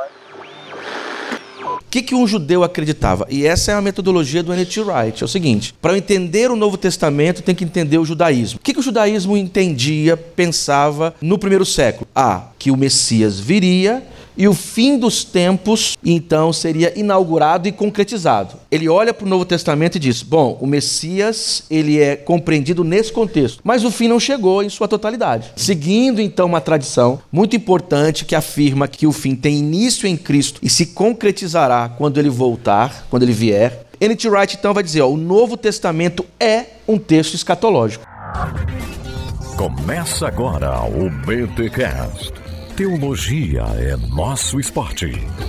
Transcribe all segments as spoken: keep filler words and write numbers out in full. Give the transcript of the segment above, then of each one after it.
O que, que um judeu acreditava? E essa é a metodologia do N T Wright. É o seguinte, para eu entender o Novo Testamento, tem que entender o judaísmo. O que, que o judaísmo entendia, pensava no primeiro século? Ah, que o Messias viria e o fim dos tempos, então, seria inaugurado e concretizado. Ele olha para o Novo Testamento e diz, bom, o Messias, ele é compreendido nesse contexto, mas o fim não chegou em sua totalidade. Seguindo, então, uma tradição muito importante que afirma que o fim tem início em Cristo e se concretizará quando ele voltar, quando ele vier, N T Wright, então, vai dizer, ó, o Novo Testamento é um texto escatológico. Começa agora o B T Cast. Teologia é nosso esporte.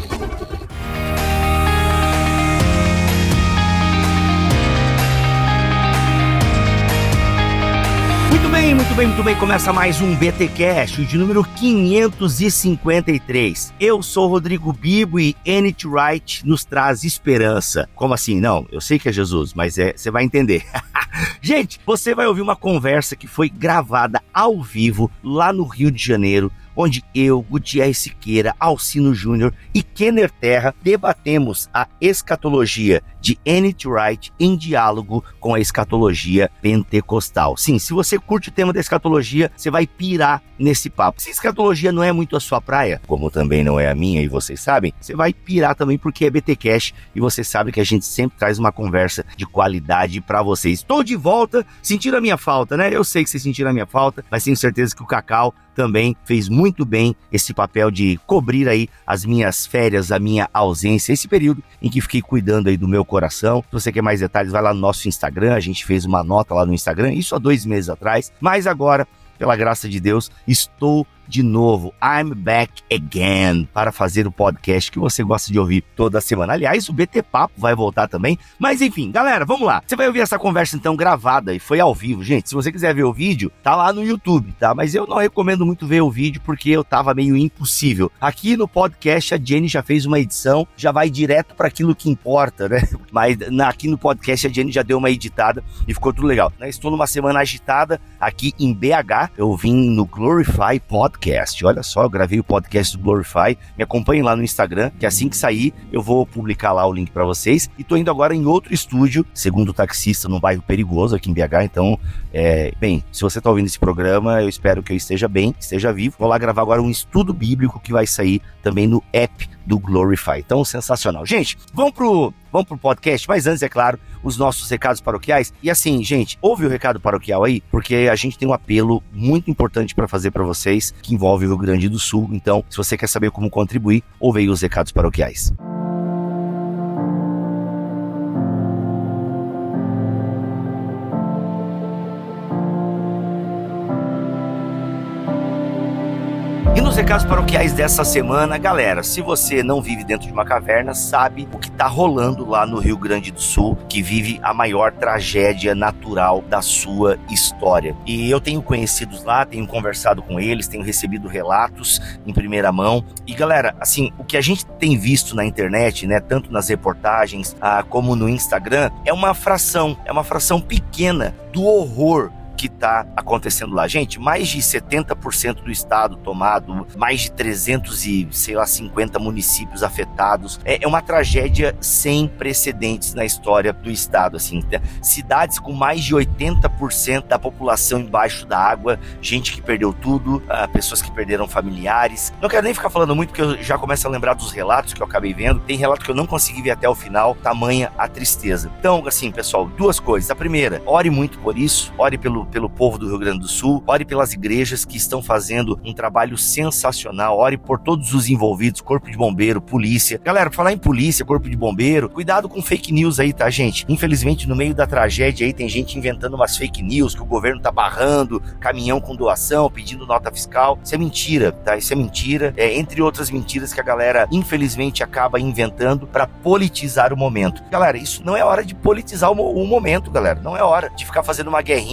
Muito bem, muito bem, muito bem. Começa mais um B T Cast, de número quinhentos e cinquenta e três. Eu sou Rodrigo Bibo e N T Wright nos traz esperança. Como assim? Não, eu sei que é Jesus, mas é, você vai entender. Gente, você vai ouvir uma conversa que foi gravada ao vivo lá no Rio de Janeiro, onde eu, Gutierre Siqueira, Alcino Júnior e Kenner Terra debatemos a escatologia de N T Wright em diálogo com a escatologia pentecostal. Sim, se você curte o tema da escatologia, você vai pirar nesse papo. Se a escatologia não é muito a sua praia, como também não é a minha e vocês sabem, você vai pirar também porque é B T Cast e você sabe que a gente sempre traz uma conversa de qualidade pra vocês. Estou de volta, sentiram a minha falta, né? Eu sei que vocês sentiram a minha falta, mas tenho certeza que o Cacau também fez muito bem esse papel de cobrir aí as minhas férias, a minha ausência, esse período em que fiquei cuidando aí do meu coração. Se você quer mais detalhes, vai lá no nosso Instagram, a gente fez uma nota lá no Instagram, isso há dois meses atrás, mas agora, pela graça de Deus, estou de novo, I'm back again, para fazer o podcast que você gosta de ouvir toda semana. Aliás, o B T Papo vai voltar também, mas enfim, galera, vamos lá. Você vai ouvir essa conversa então gravada e foi ao vivo, gente. Se você quiser ver o vídeo, tá lá no YouTube, tá? Mas eu não recomendo muito ver o vídeo porque eu tava meio impossível. Aqui no podcast a Jenny já fez uma edição, já vai direto para aquilo que importa, né? Mas aqui no podcast a Jenny já deu uma editada e ficou tudo legal. Estou numa semana agitada aqui em B H, eu vim no Glorify Podcast. Olha só, eu gravei o podcast do Glorify, me acompanhem lá no Instagram, que assim que sair eu vou publicar lá o link pra vocês, e tô indo agora em outro estúdio, segundo o taxista, num bairro perigoso aqui em B H, então, é, bem, se você tá ouvindo esse programa, eu espero que eu esteja bem, esteja vivo, vou lá gravar agora um estudo bíblico que vai sair também no app do Glorify, então sensacional. Gente, vamos pro, vamos pro podcast, mas antes, é claro, os nossos recados paroquiais. E assim, gente, ouve o recado paroquial aí, porque a gente tem um apelo muito importante para fazer para vocês, que envolve o Rio Grande do Sul. Então, se você quer saber como contribuir, ouve aí os recados paroquiais. E nos recados paroquiais dessa semana, galera, se você não vive dentro de uma caverna, sabe o que tá rolando lá no Rio Grande do Sul, que vive a maior tragédia natural da sua história. E eu tenho conhecidos lá, tenho conversado com eles, tenho recebido relatos em primeira mão. E galera, assim, o que a gente tem visto na internet, né, tanto nas reportagens ah, como no Instagram, é uma fração, é uma fração pequena do horror que está acontecendo lá. Gente, mais de setenta por cento do estado tomado, mais de trezentos e, sei lá, cinquenta municípios afetados. É, é uma tragédia sem precedentes na história do estado, assim. Cidades com mais de oitenta por cento da população embaixo da água, gente que perdeu tudo, uh, pessoas que perderam familiares. Não quero nem ficar falando muito, porque eu já começo a lembrar dos relatos que eu acabei vendo. Tem relato que eu não consegui ver até o final, tamanha a tristeza. Então, assim, pessoal, duas coisas. A primeira, ore muito por isso, ore pelo pelo povo do Rio Grande do Sul, ore pelas igrejas que estão fazendo um trabalho sensacional, ore por todos os envolvidos, corpo de bombeiro, polícia. Galera, falar em polícia, corpo de bombeiro, cuidado com fake news aí, tá, gente? Infelizmente, no meio da tragédia aí, tem gente inventando umas fake news, que o governo tá barrando caminhão com doação, pedindo nota fiscal. Isso é mentira, tá? Isso é mentira, é, entre outras mentiras que a galera, infelizmente, acaba inventando pra politizar o momento. Galera, isso não é hora de politizar o, o momento, galera. Não é hora de ficar fazendo uma guerrinha de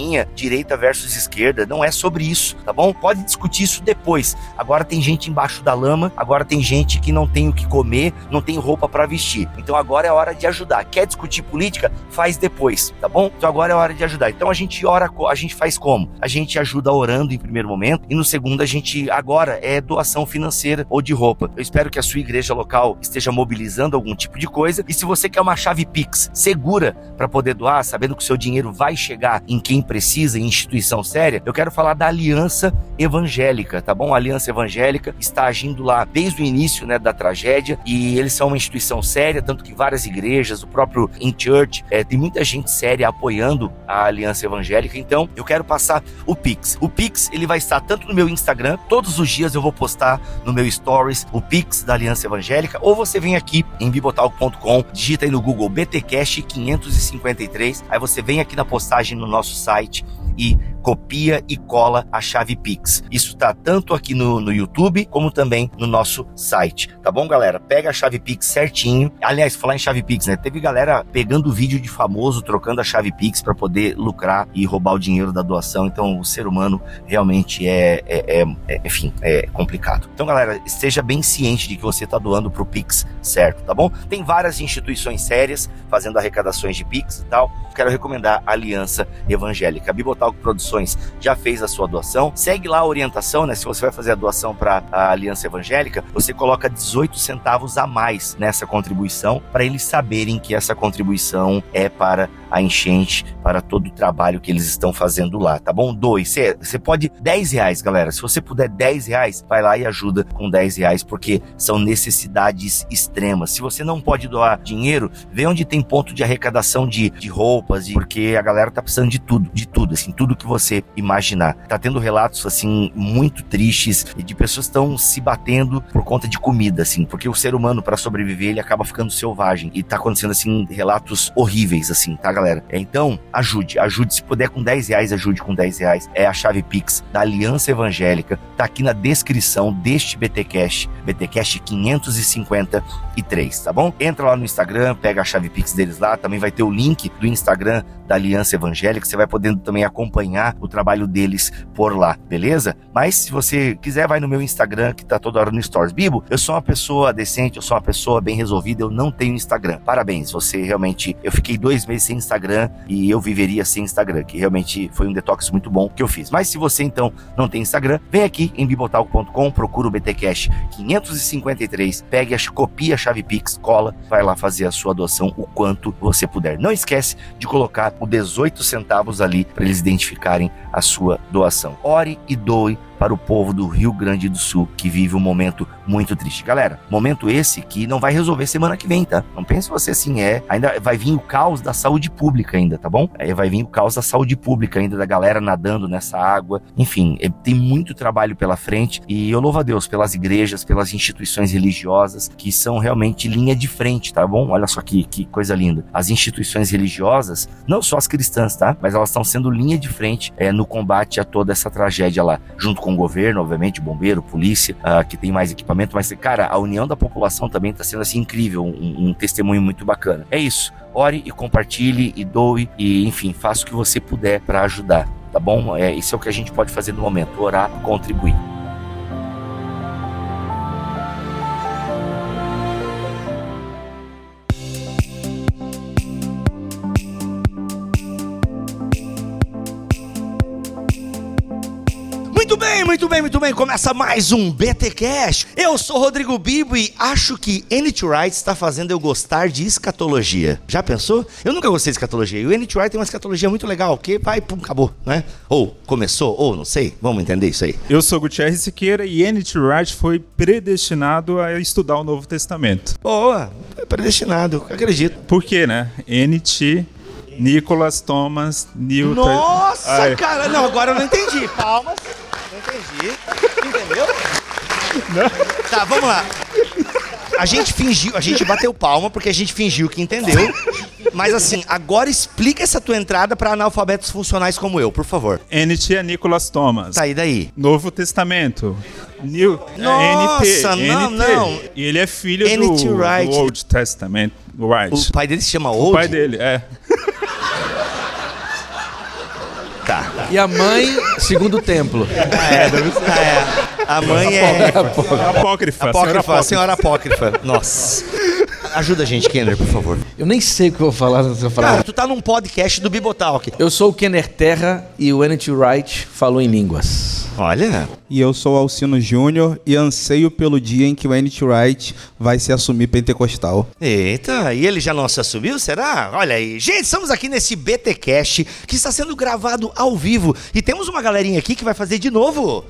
direita versus esquerda, não é sobre isso, tá bom? Pode discutir isso depois. Agora tem gente embaixo da lama, agora tem gente que não tem o que comer, não tem roupa pra vestir. Então agora é hora de ajudar. Quer discutir política? Faz depois, tá bom? Então agora é hora de ajudar. Então a gente ora, a gente faz como? A gente ajuda orando em primeiro momento e no segundo a gente agora é doação financeira ou de roupa. Eu espero que a sua igreja local esteja mobilizando algum tipo de coisa e se você quer uma chave Pix segura para poder doar, sabendo que o seu dinheiro vai chegar em quem precisa, em instituição séria, eu quero falar da Aliança Evangélica, tá bom? A Aliança Evangélica está agindo lá desde o início, né, da tragédia e eles são uma instituição séria, tanto que várias igrejas, o próprio In Church, é, tem muita gente séria apoiando a Aliança Evangélica. Então eu quero passar o Pix. O Pix ele vai estar tanto no meu Instagram, todos os dias eu vou postar no meu Stories o Pix da Aliança Evangélica, ou você vem aqui em bibotalk ponto com, digita aí no Google B T Cast quinhentos e cinquenta e três, aí você vem aqui na postagem no nosso site e copia e cola a chave Pix. Isso tá tanto aqui no, no YouTube, como também no nosso site. Tá bom, galera? Pega a chave Pix certinho. Aliás, falar em chave Pix, né? Teve galera pegando vídeo de famoso, trocando a chave Pix para poder lucrar e roubar o dinheiro da doação. Então, o ser humano realmente é, é, é, é, enfim, é complicado. Então, galera, esteja bem ciente de que você tá doando pro Pix certo, tá bom? Tem várias instituições sérias fazendo arrecadações de Pix e tal. Quero recomendar a Aliança Evangélica. A Bibotalk Produções já fez a sua doação. Segue lá a orientação, né? Se você vai fazer a doação para a Aliança Evangélica, você coloca dezoito centavos a mais nessa contribuição para eles saberem que essa contribuição é para a enchente, para todo o trabalho que eles estão fazendo lá, tá bom? Doe. Você, você pode dez reais, galera. Se você puder dez reais, vai lá e ajuda com dez reais, porque são necessidades extremas. Se você não pode doar dinheiro, vê onde tem ponto de arrecadação de, de roupas, de, porque a galera tá precisando de tudo, de tudo, assim, tudo que você imaginar. Tá tendo relatos, assim, muito tristes de pessoas que estão se batendo por conta de comida, assim, porque o ser humano, para sobreviver, ele acaba ficando selvagem. E tá acontecendo, assim, relatos horríveis, assim, tá, galera? Então, ajude, ajude. Se puder com dez reais, ajude com dez reais. É a chave Pix da Aliança Evangélica. Tá aqui na descrição deste BTcast, BTcast quinhentos e cinquenta e três, tá bom? Entra lá no Instagram, pega a chave Pix deles lá. Também vai ter o link do Instagram da Aliança Evangélica. Você vai podendo também acompanhar o trabalho deles por lá, beleza? Mas se você quiser, vai no meu Instagram, que tá toda hora no Stories. Bibo, eu sou uma pessoa decente, eu sou uma pessoa bem resolvida, eu não tenho Instagram. Parabéns, você realmente... Eu fiquei dois meses sem Instagram e eu viveria sem Instagram, que realmente foi um detox muito bom que eu fiz. Mas se você, então, não tem Instagram, vem aqui em bibotalk ponto com, procura o BTcast quinhentos e cinquenta e três, pegue, a, copia a chave Pix, cola, vai lá fazer a sua doação o quanto você puder. Não esquece de colocar o dezoito centavos ali para eles identificarem a sua doação. Ore e doe para o povo do Rio Grande do Sul, que vive um momento muito triste. Galera, momento esse que não vai resolver semana que vem, tá? Não pense você assim, é... Ainda vai vir o caos da saúde pública ainda, tá bom? Aí vai vir o caos da saúde pública ainda, da galera nadando nessa água. Enfim, é, tem muito trabalho pela frente e eu louvo a Deus pelas igrejas, pelas instituições religiosas, que são realmente linha de frente, tá bom? Olha só que, que coisa linda. As instituições religiosas, não só as cristãs, tá? Mas elas estão sendo linha de frente é, no combate a toda essa tragédia lá, junto com com o governo, obviamente, bombeiro, polícia, uh, que tem mais equipamento, mas, cara, a união da população também está sendo, assim, incrível, um, um testemunho muito bacana. É isso, ore e compartilhe e doe e, enfim, faça o que você puder para ajudar, tá bom? É, isso é o que a gente pode fazer no momento, orar, contribuir. Muito bem, muito bem, muito bem. Começa mais um BTcast. Eu sou Rodrigo Bibo e acho que N T Wright está fazendo eu gostar de escatologia. Já pensou? Eu nunca gostei de escatologia. E o N T Wright tem uma escatologia muito legal, que vai, pum, acabou, né? Ou começou, ou não sei. Vamos entender isso aí. Eu sou Gutierrez Siqueira e N T Wright foi predestinado a estudar o Novo Testamento. Boa, é predestinado, acredito. Por quê, né? N T... Nicholas Thomas Newton. Nossa, Ai. cara, não, agora eu não entendi. Palmas, não entendi. Entendeu? Não. Tá, vamos lá. A gente fingiu, a gente bateu palma porque a gente fingiu que entendeu. Mas assim, agora explica essa tua entrada para analfabetos funcionais como eu, por favor. N T é Nicholas Thomas. Tá, e daí? Novo Testamento. New, Nossa, é N T, não, N T. não. E ele é filho N T do, Wright. do Old Testament. Right. O pai dele se chama Old? O pai dele, é. Tá, tá. E a mãe, segundo templo. É, é. A mãe é... Apócrifa. Apócrifa, senhora apócrifa. Nossa. Ajuda a gente, Kenner, por favor. Eu nem sei o que eu vou falar nessa Cara, frase. tu tá num podcast do Bibotalk. Eu sou o Kenner Terra e o N T Wright falou em línguas. Olha. E eu sou o Alcino Júnior e anseio pelo dia em que o N T Wright vai se assumir pentecostal. Eita, e ele já não se assumiu, será? Olha aí. Gente, estamos aqui nesse B T Cast que está sendo gravado ao vivo. E temos uma galerinha aqui que vai fazer de novo.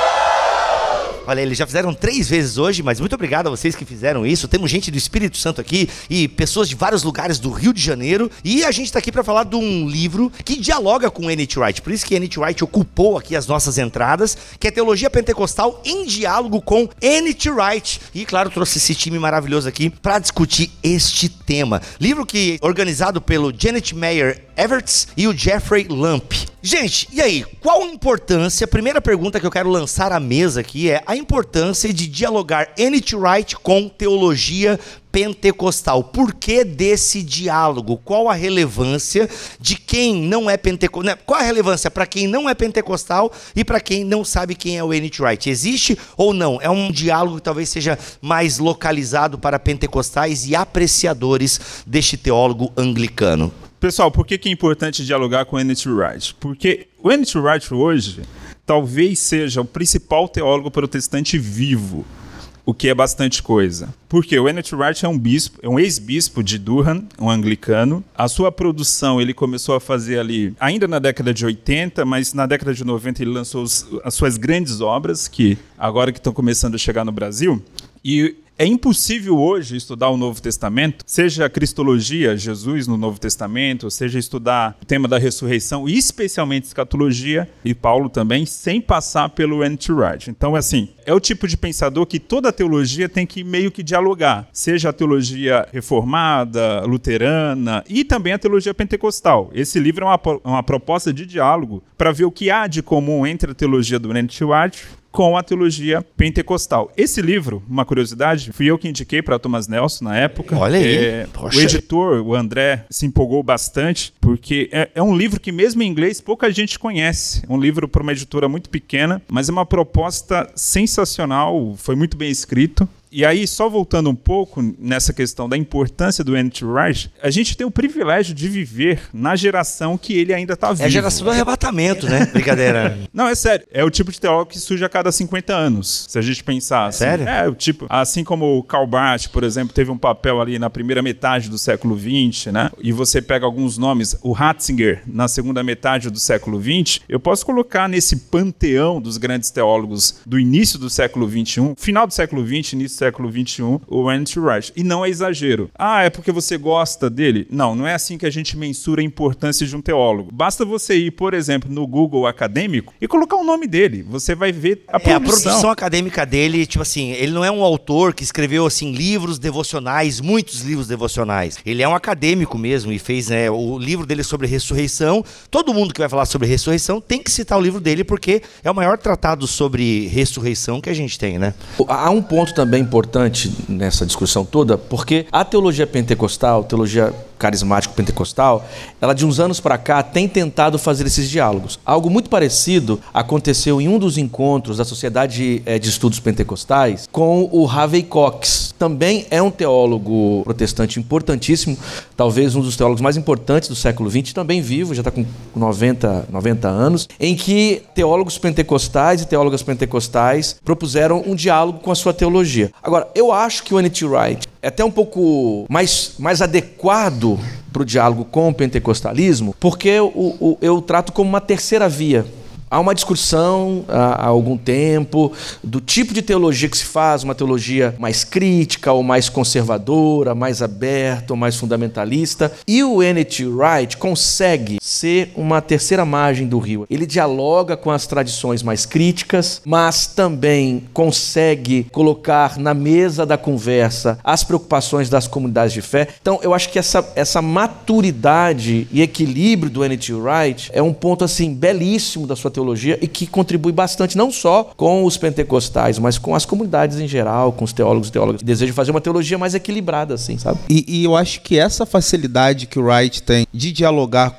Olha, eles já fizeram três vezes hoje, mas muito obrigado a vocês que fizeram isso. Temos gente do Espírito Santo aqui e pessoas de vários lugares do Rio de Janeiro. E a gente está aqui para falar de um livro que dialoga com o N T Wright. Por isso que N T Wright ocupou aqui as nossas entradas, que é Teologia Pentecostal em diálogo com N T Wright. E, claro, trouxe esse time maravilhoso aqui para discutir este tema. Livro que é organizado pelo Janet Meyer Everts e o Jeffrey Lamp. Gente, e aí, qual a importância? A primeira pergunta que eu quero lançar à mesa aqui é a importância de dialogar N T Wright com teologia pentecostal. Por que desse diálogo? Qual a relevância de quem não é pentecostal? Qual a relevância para quem não é pentecostal e para quem não sabe quem é o N T Wright? Existe ou não? É um diálogo que talvez seja mais localizado para pentecostais e apreciadores deste teólogo anglicano. Pessoal, por que que é importante dialogar com o N T Wright? Porque o N T Wright hoje talvez seja o principal teólogo protestante vivo, o que é bastante coisa. Porque o N T Wright é um bispo, é um ex-bispo de Durham, um anglicano. A sua produção ele começou a fazer ali ainda na década de oitenta, mas na década de noventa ele lançou os, as suas grandes obras, que agora que estão começando a chegar no Brasil. E é impossível hoje estudar o Novo Testamento, seja a Cristologia, Jesus no Novo Testamento, seja estudar o tema da ressurreição, e especialmente escatologia, e Paulo também, sem passar pelo N T Wright. Então, assim, é o tipo de pensador que toda a teologia tem que meio que dialogar, seja a teologia reformada, luterana, e também a teologia pentecostal. Esse livro é uma, uma proposta de diálogo para ver o que há de comum entre a teologia do N T Wright com a teologia pentecostal. Esse livro, uma curiosidade, fui eu que indiquei para Thomas Nelson na época. Olha aí. É, o editor, o André, se empolgou bastante, porque é, é um livro que mesmo em inglês pouca gente conhece. É um livro para uma editora muito pequena, mas é uma proposta sensacional, foi muito bem escrito. E aí, só voltando um pouco nessa questão da importância do N T Wright, a gente tem o privilégio de viver na geração que ele ainda está vivo. É a geração do arrebatamento, né? Brincadeira. Não, é sério. É o tipo de teólogo que surge a cada cinquenta anos, se a gente pensar assim. Sério? É, o tipo, assim como o Karl Barth, por exemplo, teve um papel ali na primeira metade do século vinte, né? E você pega alguns nomes, o Ratzinger, na segunda metade do século vinte, eu posso colocar nesse panteão dos grandes teólogos do início do século vinte e um, final do século vinte, início século vinte e um, o N T Wright. E não é exagero. Ah, é porque você gosta dele? Não, não é assim que a gente mensura a importância de um teólogo. Basta você ir, por exemplo, no Google acadêmico e colocar o nome dele. Você vai ver a produção. É, a produção acadêmica dele, tipo assim, ele não é um autor que escreveu, assim, livros devocionais, muitos livros devocionais. Ele é um acadêmico mesmo e fez, né, o livro dele sobre ressurreição. Todo mundo que vai falar sobre ressurreição tem que citar o livro dele porque é o maior tratado sobre ressurreição que a gente tem, né? Há um ponto também importante nessa discussão toda, porque a teologia pentecostal, teologia carismático pentecostal, ela de uns anos para cá tem tentado fazer esses diálogos. Algo muito parecido aconteceu em um dos encontros da Sociedade de Estudos Pentecostais com o Harvey Cox. Também é um teólogo protestante importantíssimo, talvez um dos teólogos mais importantes do século vinte, também vivo, já está com noventa, noventa anos, em que teólogos pentecostais e teólogas pentecostais propuseram um diálogo com a sua teologia. Agora, eu acho que o N T Wright é até um pouco mais, mais adequado para o diálogo com o pentecostalismo, porque eu, eu, eu trato como uma terceira via. Há uma discussão há algum tempo do tipo de teologia que se faz, uma teologia mais crítica ou mais conservadora, mais aberta ou mais fundamentalista. E o N T Wright consegue ser uma terceira margem do rio. Ele dialoga com as tradições mais críticas, mas também consegue colocar na mesa da conversa as preocupações das comunidades de fé. Então, eu acho que essa, essa maturidade e equilíbrio do N T Wright é um ponto assim belíssimo da sua teologia. Teologia e que contribui bastante não só com os pentecostais, mas com as comunidades em geral, com os teólogos e teólogas que desejam fazer uma teologia mais equilibrada, assim, sabe? E, e eu acho que essa facilidade que o Wright tem de dialogar com os diversos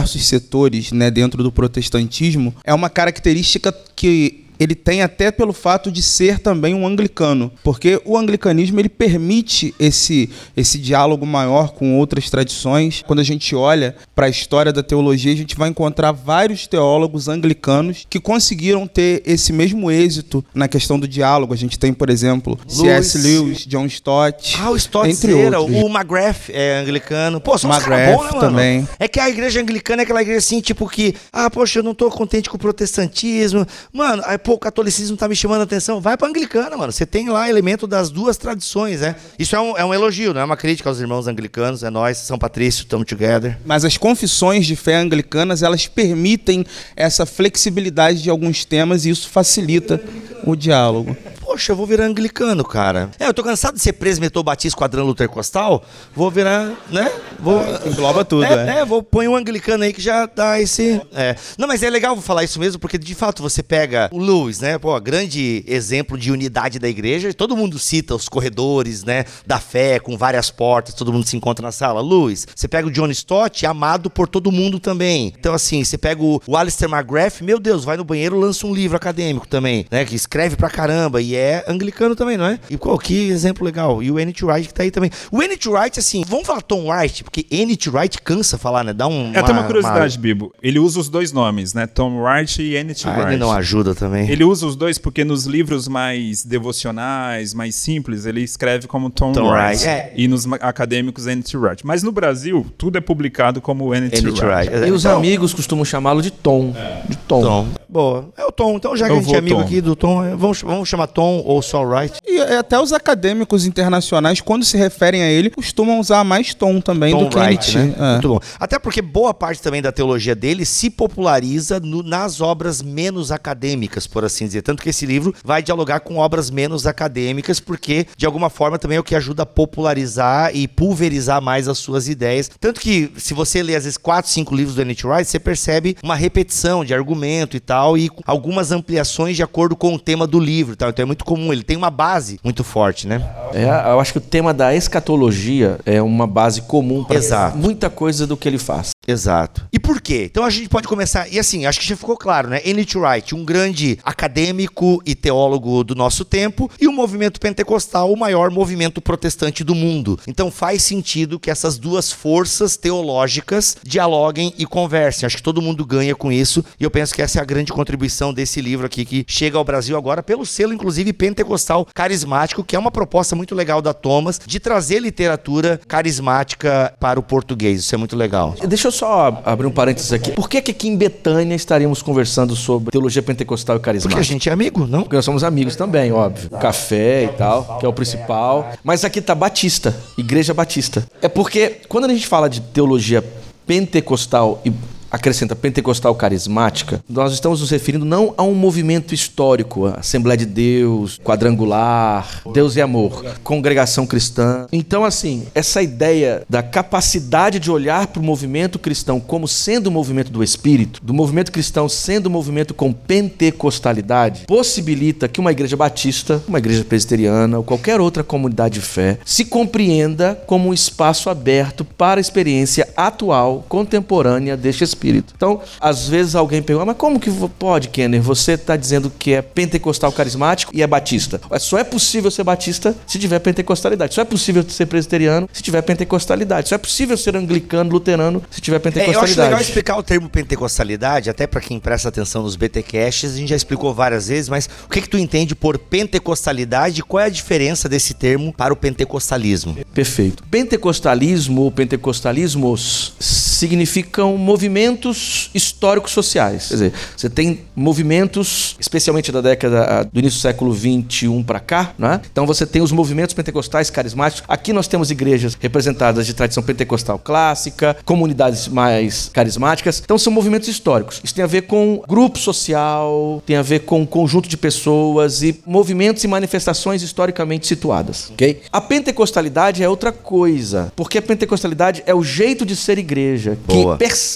diversos setores, né, dentro do protestantismo, é uma característica que ele tem até pelo fato de ser também um anglicano, porque o anglicanismo ele permite esse, esse diálogo maior com outras tradições. Quando a gente olha para a história da teologia, a gente vai encontrar vários teólogos anglicanos que conseguiram ter esse mesmo êxito na questão do diálogo. A gente tem, por exemplo, C S Lewis, John Stott, ah, o Stott entre Zera, outros. o McGrath é anglicano. Pô, são uns caras McGrath bons, né, mano? também. É que a igreja anglicana é aquela igreja assim, tipo que, ah, poxa, eu não tô contente com o protestantismo. Mano, aí, pô, o catolicismo tá me chamando a atenção. Vai pra anglicana, mano. Você tem lá elemento das duas tradições, né? Isso é um, é um elogio, não é uma crítica aos irmãos anglicanos. É nós, São Patrício, estamos together. Mas as confissões de fé anglicanas, elas permitem essa flexibilidade de alguns temas e isso facilita o diálogo. Poxa, eu vou virar anglicano, cara. É, eu tô cansado de ser presbiteriano, batista, quadrão, lutercostal. Vou virar, né? Vou... Engloba tudo, é. é. É, vou pôr um anglicano aí que já dá esse... É. Não, mas é legal falar isso mesmo, porque de fato você pega o Lewis, né? Pô, grande exemplo de unidade da igreja. Todo mundo cita os corredores, né? Da fé, com várias portas, todo mundo se encontra na sala. Lewis. Você pega o John Stott, amado por todo mundo também. Então, assim, você pega o, o Alistair McGrath, meu Deus, vai no banheiro, lança um livro acadêmico também, né? Que escreve pra caramba e é anglicano também, não é? E pô, que exemplo legal. E o N T Wright que tá aí também. O N T Wright, assim, vamos falar Tom Wright, porque N T Wright cansa falar, né? Dá um. É até uma curiosidade, uma... Bibo. Ele usa os dois nomes, né? Tom Wright e N T ah, Wright. Ele não ajuda também. Ele usa os dois porque nos livros mais devocionais, mais simples, ele escreve como Tom, Tom Wright. Wright. É. E nos acadêmicos N T Wright. Mas no Brasil, tudo é publicado como N T Wright. E os então, amigos costumam chamá-lo de Tom. É. De Tom. Tom. Boa. É o Tom. Então, já que Eu a gente é amigo Tom. aqui do Tom, vamos, vamos chamar Tom ou só Wright. E até os acadêmicos internacionais, quando se referem a ele, costumam usar mais Tom também Tom do que Wright, N T. né? É. Muito bom. Até porque boa parte também da teologia dele se populariza no, nas obras menos acadêmicas, por assim dizer. Tanto que esse livro vai dialogar com obras menos acadêmicas, porque de alguma forma também é o que ajuda a popularizar e pulverizar mais as suas ideias. Tanto que se você lê às vezes quatro, cinco livros do N T Wright, você percebe uma repetição de argumento e tal, e algumas ampliações de acordo com o tema do livro. Tá? Então é muito comum, ele tem uma base muito forte, né? É, eu acho que o tema da escatologia é uma base comum para muita coisa do que ele faz. Exato. E por quê? Então a gente pode começar, e assim, acho que já ficou claro, né? N T Wright, um grande acadêmico e teólogo do nosso tempo, e o movimento pentecostal, o maior movimento protestante do mundo. Então faz sentido que essas duas forças teológicas dialoguem e conversem. Acho que todo mundo ganha com isso, e eu penso que essa é a grande contribuição desse livro aqui, que chega ao Brasil agora pelo selo, inclusive, pentecostal carismático, que é uma proposta muito legal da Thomas, de trazer literatura carismática para o português. Isso é muito legal. Deixa eu só abrir um parênteses aqui. Por que que aqui em Betânia estaríamos conversando sobre teologia pentecostal e carismática? Porque a gente é amigo, não? Porque nós somos amigos também, óbvio. Café e tal, que é o principal. Mas aqui tá Batista, Igreja Batista. É porque quando a gente fala de teologia pentecostal e acrescenta pentecostal carismática, nós estamos nos referindo não a um movimento histórico, a Assembleia de Deus, quadrangular, Deus e amor, congregação cristã. Então, assim, essa ideia da capacidade de olhar para o movimento cristão como sendo o movimento do Espírito, do movimento cristão sendo o movimento com pentecostalidade, possibilita que uma igreja batista, uma igreja presbiteriana ou qualquer outra comunidade de fé se compreenda como um espaço aberto para a experiência atual, contemporânea deste Espírito. Espírito. Então, às vezes alguém pergunta, mas como que pode, Kenner? Você está dizendo que é pentecostal carismático e é batista. Só é possível ser batista se tiver pentecostalidade. Só é possível ser presbiteriano se tiver pentecostalidade. Só é possível ser anglicano, luterano, se tiver pentecostalidade. É, eu acho legal explicar o termo pentecostalidade, até para quem presta atenção nos B T Casts, a gente já explicou várias vezes, mas o que que tu entende por pentecostalidade e qual é a diferença desse termo para o pentecostalismo? Perfeito. Pentecostalismo ou pentecostalismos significam movimentos históricos sociais. Quer dizer, você tem movimentos, especialmente da década do início do século vinte e um para cá, né? Então você tem os movimentos pentecostais carismáticos. Aqui nós temos igrejas representadas de tradição pentecostal clássica, comunidades mais carismáticas. Então são movimentos históricos. Isso tem a ver com grupo social, tem a ver com um conjunto de pessoas e movimentos e manifestações historicamente situadas, ok? A pentecostalidade é outra coisa, porque a pentecostalidade é o jeito de ser igreja, que Boa. percebe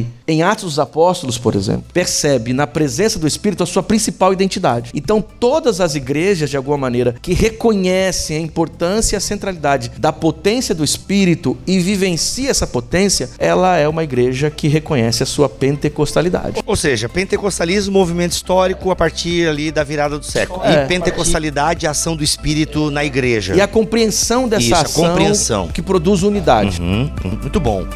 percebe, em Atos dos Apóstolos, por exemplo, percebe na presença do Espírito a sua principal identidade. Então, todas as igrejas, de alguma maneira, que reconhecem a importância e a centralidade da potência do Espírito e vivencia essa potência, ela é uma igreja que reconhece a sua pentecostalidade. Ou seja, pentecostalismo, movimento histórico a partir ali da virada do século. É, e pentecostalidade, a ação do Espírito na igreja. E a compreensão dessa Isso, a ação compreensão. que produz unidade. Uhum, uhum, muito bom.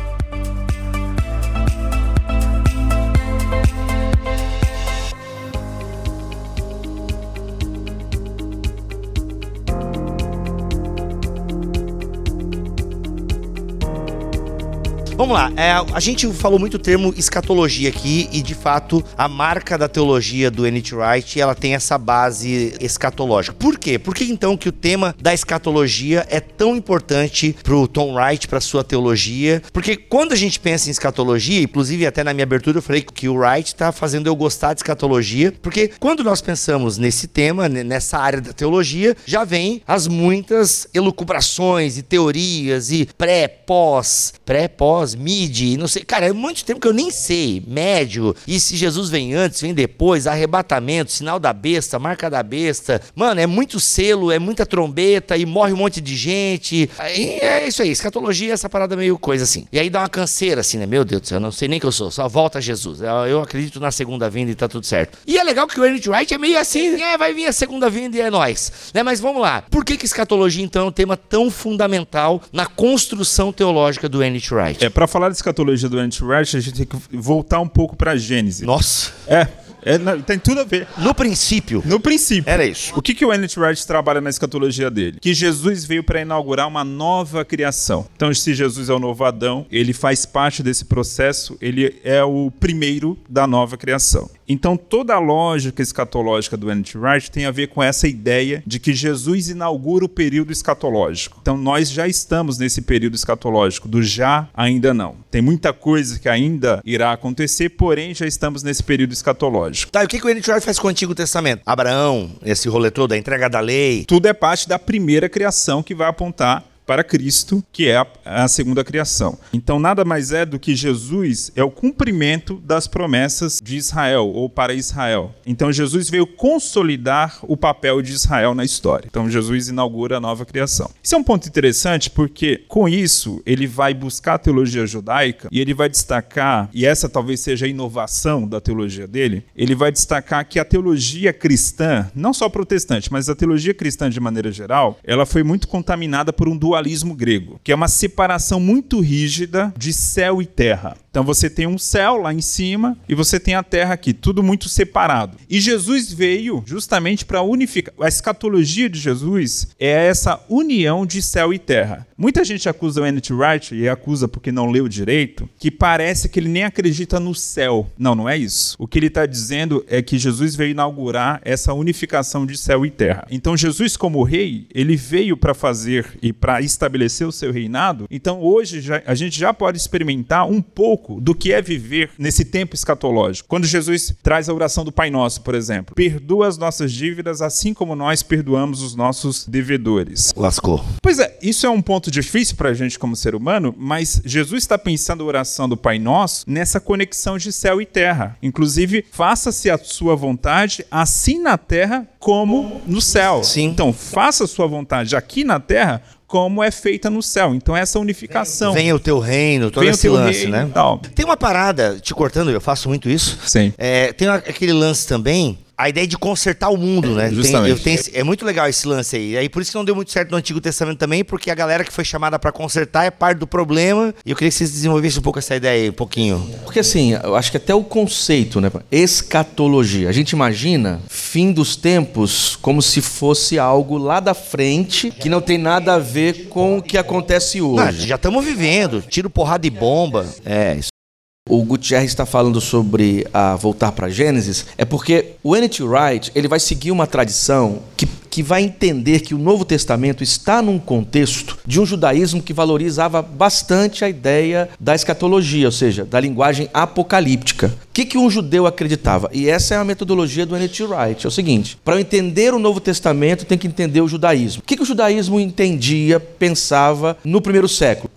Vamos lá, é, a gente falou muito o termo escatologia aqui e, de fato, a marca da teologia do N T Wright, ela tem essa base escatológica. Por quê? Por que, então, que o tema da escatologia é tão importante pro Tom Wright, pra sua teologia? Porque quando a gente pensa em escatologia, inclusive até na minha abertura eu falei que o Wright tá fazendo eu gostar de escatologia, porque quando nós pensamos nesse tema, nessa área da teologia, já vem as muitas elucubrações e teorias e pré, pós, pré, pós, mid, não sei, cara, é um monte de tempo que eu nem sei, médio, e se Jesus vem antes, vem depois, arrebatamento, sinal da besta, marca da besta, mano, é muito selo, é muita trombeta, e morre um monte de gente, e é isso aí, escatologia é essa parada meio coisa assim, e aí dá uma canseira assim, né, meu Deus do céu, eu não sei nem que eu sou, só volta a Jesus, eu acredito na segunda vinda e tá tudo certo. E é legal que o N T Wright é meio assim, é, vai vir a segunda vinda e é nóis, né, mas vamos lá, por que que escatologia então é um tema tão fundamental na construção teológica do N T Wright? É, para falar de escatologia do N T Wright, a gente tem que voltar um pouco para Gênesis. Nossa! É, é, tem tudo a ver. No princípio. No princípio. Era isso. O que, que o N T Wright trabalha na escatologia dele? Que Jesus veio para inaugurar uma nova criação. Então, se Jesus é o novo Adão, ele faz parte desse processo, ele é o primeiro da nova criação. Então, toda a lógica escatológica do N T Wright tem a ver com essa ideia de que Jesus inaugura o período escatológico. Então, nós já estamos nesse período escatológico, do já, ainda não. Tem muita coisa que ainda irá acontecer, porém, já estamos nesse período escatológico. Tá, e o que, que o N T Wright faz com o Antigo Testamento? Abraão, esse rolê todo, a entrega da lei. Tudo é parte da primeira criação que vai apontar para Cristo, que é a, a segunda criação. Então, nada mais é do que Jesus é o cumprimento das promessas de Israel, ou para Israel. Então, Jesus veio consolidar o papel de Israel na história. Então, Jesus inaugura a nova criação. Isso é um ponto interessante, porque com isso, ele vai buscar a teologia judaica e ele vai destacar, e essa talvez seja a inovação da teologia dele, ele vai destacar que a teologia cristã, não só protestante, mas a teologia cristã de maneira geral, ela foi muito contaminada por um dualismo grego, que é uma separação muito rígida de céu e terra. Então você tem um céu lá em cima e você tem a terra aqui, tudo muito separado. E Jesus veio justamente para unificar. A escatologia de Jesus é essa união de céu e terra. Muita gente acusa o N T Wright, e acusa porque não leu direito, que parece que ele nem acredita no céu. Não, não é isso. O que ele está dizendo é que Jesus veio inaugurar essa unificação de céu e terra. Então Jesus, como rei, ele veio para fazer e para estabelecer o seu reinado. Então hoje já, a gente já pode experimentar um pouco do que é viver nesse tempo escatológico. Quando Jesus traz a oração do Pai Nosso, por exemplo, perdoa as nossas dívidas assim como nós perdoamos os nossos devedores. Lascou. Pois é, isso é um ponto difícil para a gente como ser humano, mas Jesus está pensando a oração do Pai Nosso nessa conexão de céu e terra. Inclusive, faça-se a sua vontade assim na terra como no céu. Sim. Então, faça a sua vontade aqui na terra como é feita no céu. Então, essa unificação. Venha o teu reino, todo Venha esse o teu lance, reino, né? Tal. Tem uma parada, te cortando, eu faço muito isso. Sim. É, tem uma, aquele lance também, a ideia de consertar o mundo, né? Justamente. Tem, eu tenho, é muito legal esse lance aí. E aí por isso que não deu muito certo no Antigo Testamento também, porque a galera que foi chamada pra consertar é parte do problema. E eu queria que vocês desenvolvessem um pouco essa ideia aí, um pouquinho. Porque assim, eu acho que até o conceito, né? Escatologia. A gente imagina fim dos tempos como se fosse algo lá da frente que não tem nada a ver com o que acontece hoje. Não, já estamos vivendo. Tiro, porrada e bomba. É, isso. O Gutierrez está falando sobre a voltar para Gênesis, é porque o N T Wright ele vai seguir uma tradição que, que vai entender que o Novo Testamento está num contexto de um judaísmo que valorizava bastante a ideia da escatologia, ou seja, da linguagem apocalíptica. O que, que um judeu acreditava? E essa é a metodologia do N T Wright. É o seguinte, para eu entender o Novo Testamento, tem que entender o judaísmo. O que, que o judaísmo entendia, pensava no primeiro século?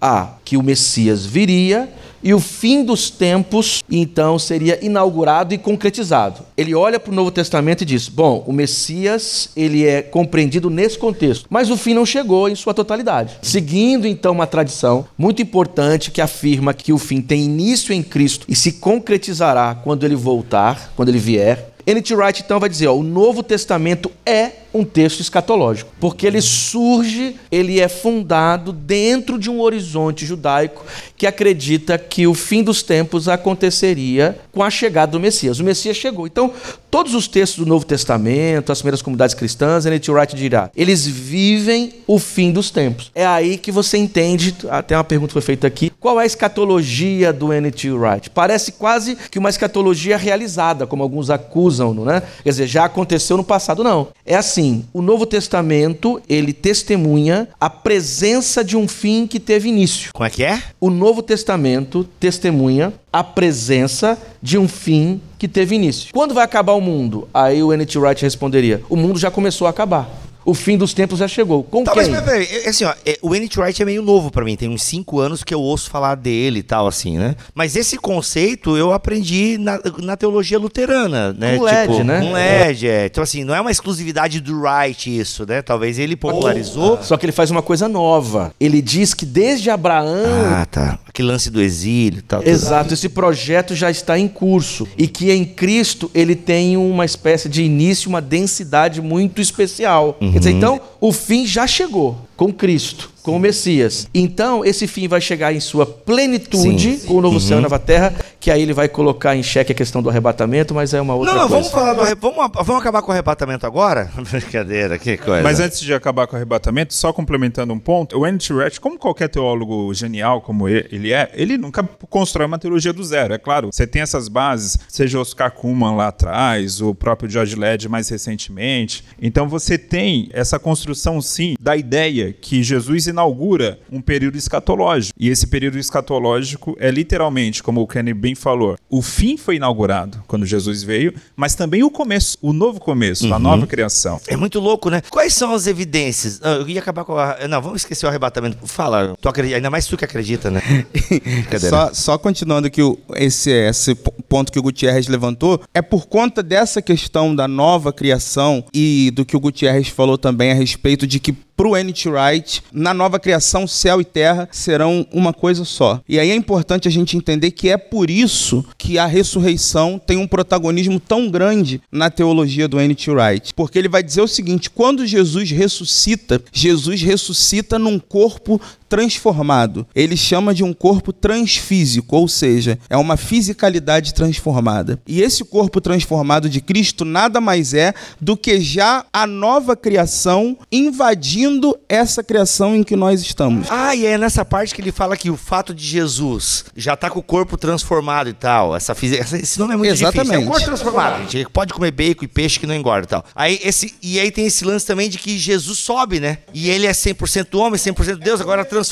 A, que o Messias viria e o fim dos tempos, então, seria inaugurado e concretizado. Ele olha para o Novo Testamento e diz, bom, o Messias, ele é compreendido nesse contexto, mas o fim não chegou em sua totalidade. Seguindo, então, uma tradição muito importante que afirma que o fim tem início em Cristo e se concretizará quando ele voltar, quando ele vier, N T Wright, então, vai dizer, ó, o Novo Testamento é um texto escatológico, porque ele surge, ele é fundado dentro de um horizonte judaico que acredita que o fim dos tempos aconteceria com a chegada do Messias. O Messias chegou. Então, todos os textos do Novo Testamento, as primeiras comunidades cristãs, N T Wright dirá, eles vivem o fim dos tempos. É aí que você entende, até uma pergunta foi feita aqui, qual é a escatologia do N T Wright? Parece quase que uma escatologia realizada, como alguns acusam, não é? Quer dizer, já aconteceu no passado, não. É assim, o Novo Testamento, ele testemunha a presença de um fim que teve início. Como é que é? O Novo Testamento testemunha a presença de um fim que teve início. Quando vai acabar o mundo? Aí o N T Wright responderia, o mundo já começou a acabar. O fim dos tempos já chegou. Com tá, quem? Mas peraí, assim, ó, o N T Wright é meio novo pra mim. Tem uns cinco anos que eu ouço falar dele e tal, assim, né? Mas esse conceito eu aprendi na, na teologia luterana, né? Com L E D, tipo, né? Com L E D, é. Então, assim, não é uma exclusividade do Wright isso, né? Talvez ele popularizou. Só que ele faz uma coisa nova. Ele diz que desde Abraão... Ah, tá. Aquele lance do exílio e tal. Exato, tudo. esse projeto já está em curso. E que em Cristo ele tem uma espécie de início, uma densidade muito especial. Uhum. Quer dizer, então, o fim já chegou com Cristo, com o Messias. Então, esse fim vai chegar em sua plenitude, sim, com o novo uhum. céu e nova terra, que aí ele vai colocar em xeque a questão do arrebatamento, mas é uma outra não, coisa. Não, vamos falar do vamos, vamos acabar com o arrebatamento agora? Brincadeira, que coisa. Mas antes de acabar com o arrebatamento, só complementando um ponto, o N T Wright, como qualquer teólogo genial como ele é, ele nunca constrói uma teologia do zero, é claro. Você tem essas bases, seja Oscar Cullmann lá atrás, o próprio George Led mais recentemente. Então você tem essa construção, sim, da ideia que Jesus inaugura um período escatológico. E esse período escatológico é literalmente, como o Kenny bem falou, o fim foi inaugurado quando Jesus veio, mas também o começo, o novo começo, uhum. a nova criação. É muito louco, né? Quais são as evidências? Ah, eu ia acabar com a... Não, vamos esquecer o arrebatamento. Fala, tu acredita... ainda mais tu que acredita, né? só, só continuando aqui o, esse, esse ponto que o Gutierrez levantou, é por conta dessa questão da nova criação e do que o Gutierrez falou também a respeito de que para o N T Wright, na nova criação, céu e terra serão uma coisa só. E aí é importante a gente entender que é por isso que a ressurreição tem um protagonismo tão grande na teologia do N T Wright. Porque ele vai dizer o seguinte, quando Jesus ressuscita, Jesus ressuscita num corpo transformado. Ele chama de um corpo transfísico, ou seja, é uma fisicalidade transformada. E esse corpo transformado de Cristo nada mais é do que já a nova criação invadindo essa criação em que nós estamos. Ah, e é nessa parte que ele fala que o fato de Jesus já tá com o corpo transformado e tal, essa física, esse nome é muito Exatamente. difícil. É o corpo transformado, gente. Ele pode comer bacon e peixe que não engorda e tal. Aí, esse, e aí tem esse lance também de que Jesus sobe, né? E ele é cem por cento homem, cem por cento Deus, agora transformado.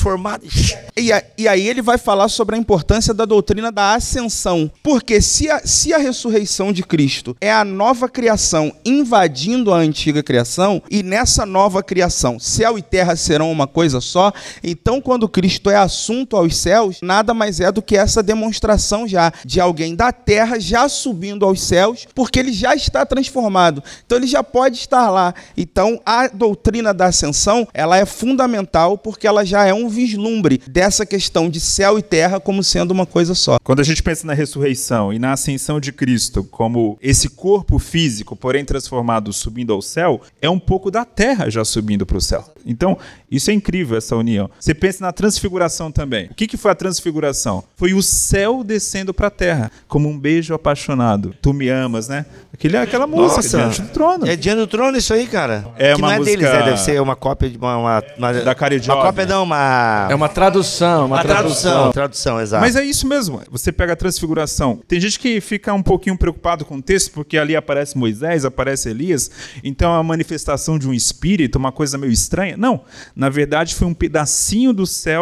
E, a, e aí ele vai falar sobre a importância da doutrina da ascensão. Porque se a, se a ressurreição de Cristo é a nova criação invadindo a antiga criação, e nessa nova criação céu e terra serão uma coisa só, então quando Cristo é assunto aos céus, nada mais é do que essa demonstração já de alguém da terra já subindo aos céus, porque ele já está transformado. Então ele já pode estar lá. Então a doutrina da ascensão, ela é fundamental porque ela já é um vislumbre dessa questão de céu e terra como sendo uma coisa só. Quando a gente pensa na ressurreição e na ascensão de Cristo como esse corpo físico, porém transformado, subindo ao céu, é um pouco da terra já subindo para o céu. Então, isso é incrível, essa união. Você pensa na transfiguração também. O que, que foi a transfiguração? Foi o céu descendo para a terra, como um beijo apaixonado. Tu me amas, né? Aquele, aquela música, Nossa, Diante do Trono. É Diante do Trono isso aí, cara. É que uma não é música... deles, né? Deve ser uma cópia de uma... uma, uma da Cary Job. Uma cópia não, uma... É uma tradução, uma, uma tradução. tradução. Tradução, exato. Mas é isso mesmo. Você pega a transfiguração. Tem gente que fica um pouquinho preocupado com o texto, porque ali aparece Moisés, aparece Elias, então é uma manifestação de um espírito, uma coisa meio estranha. Não. Na verdade, foi um pedacinho do céu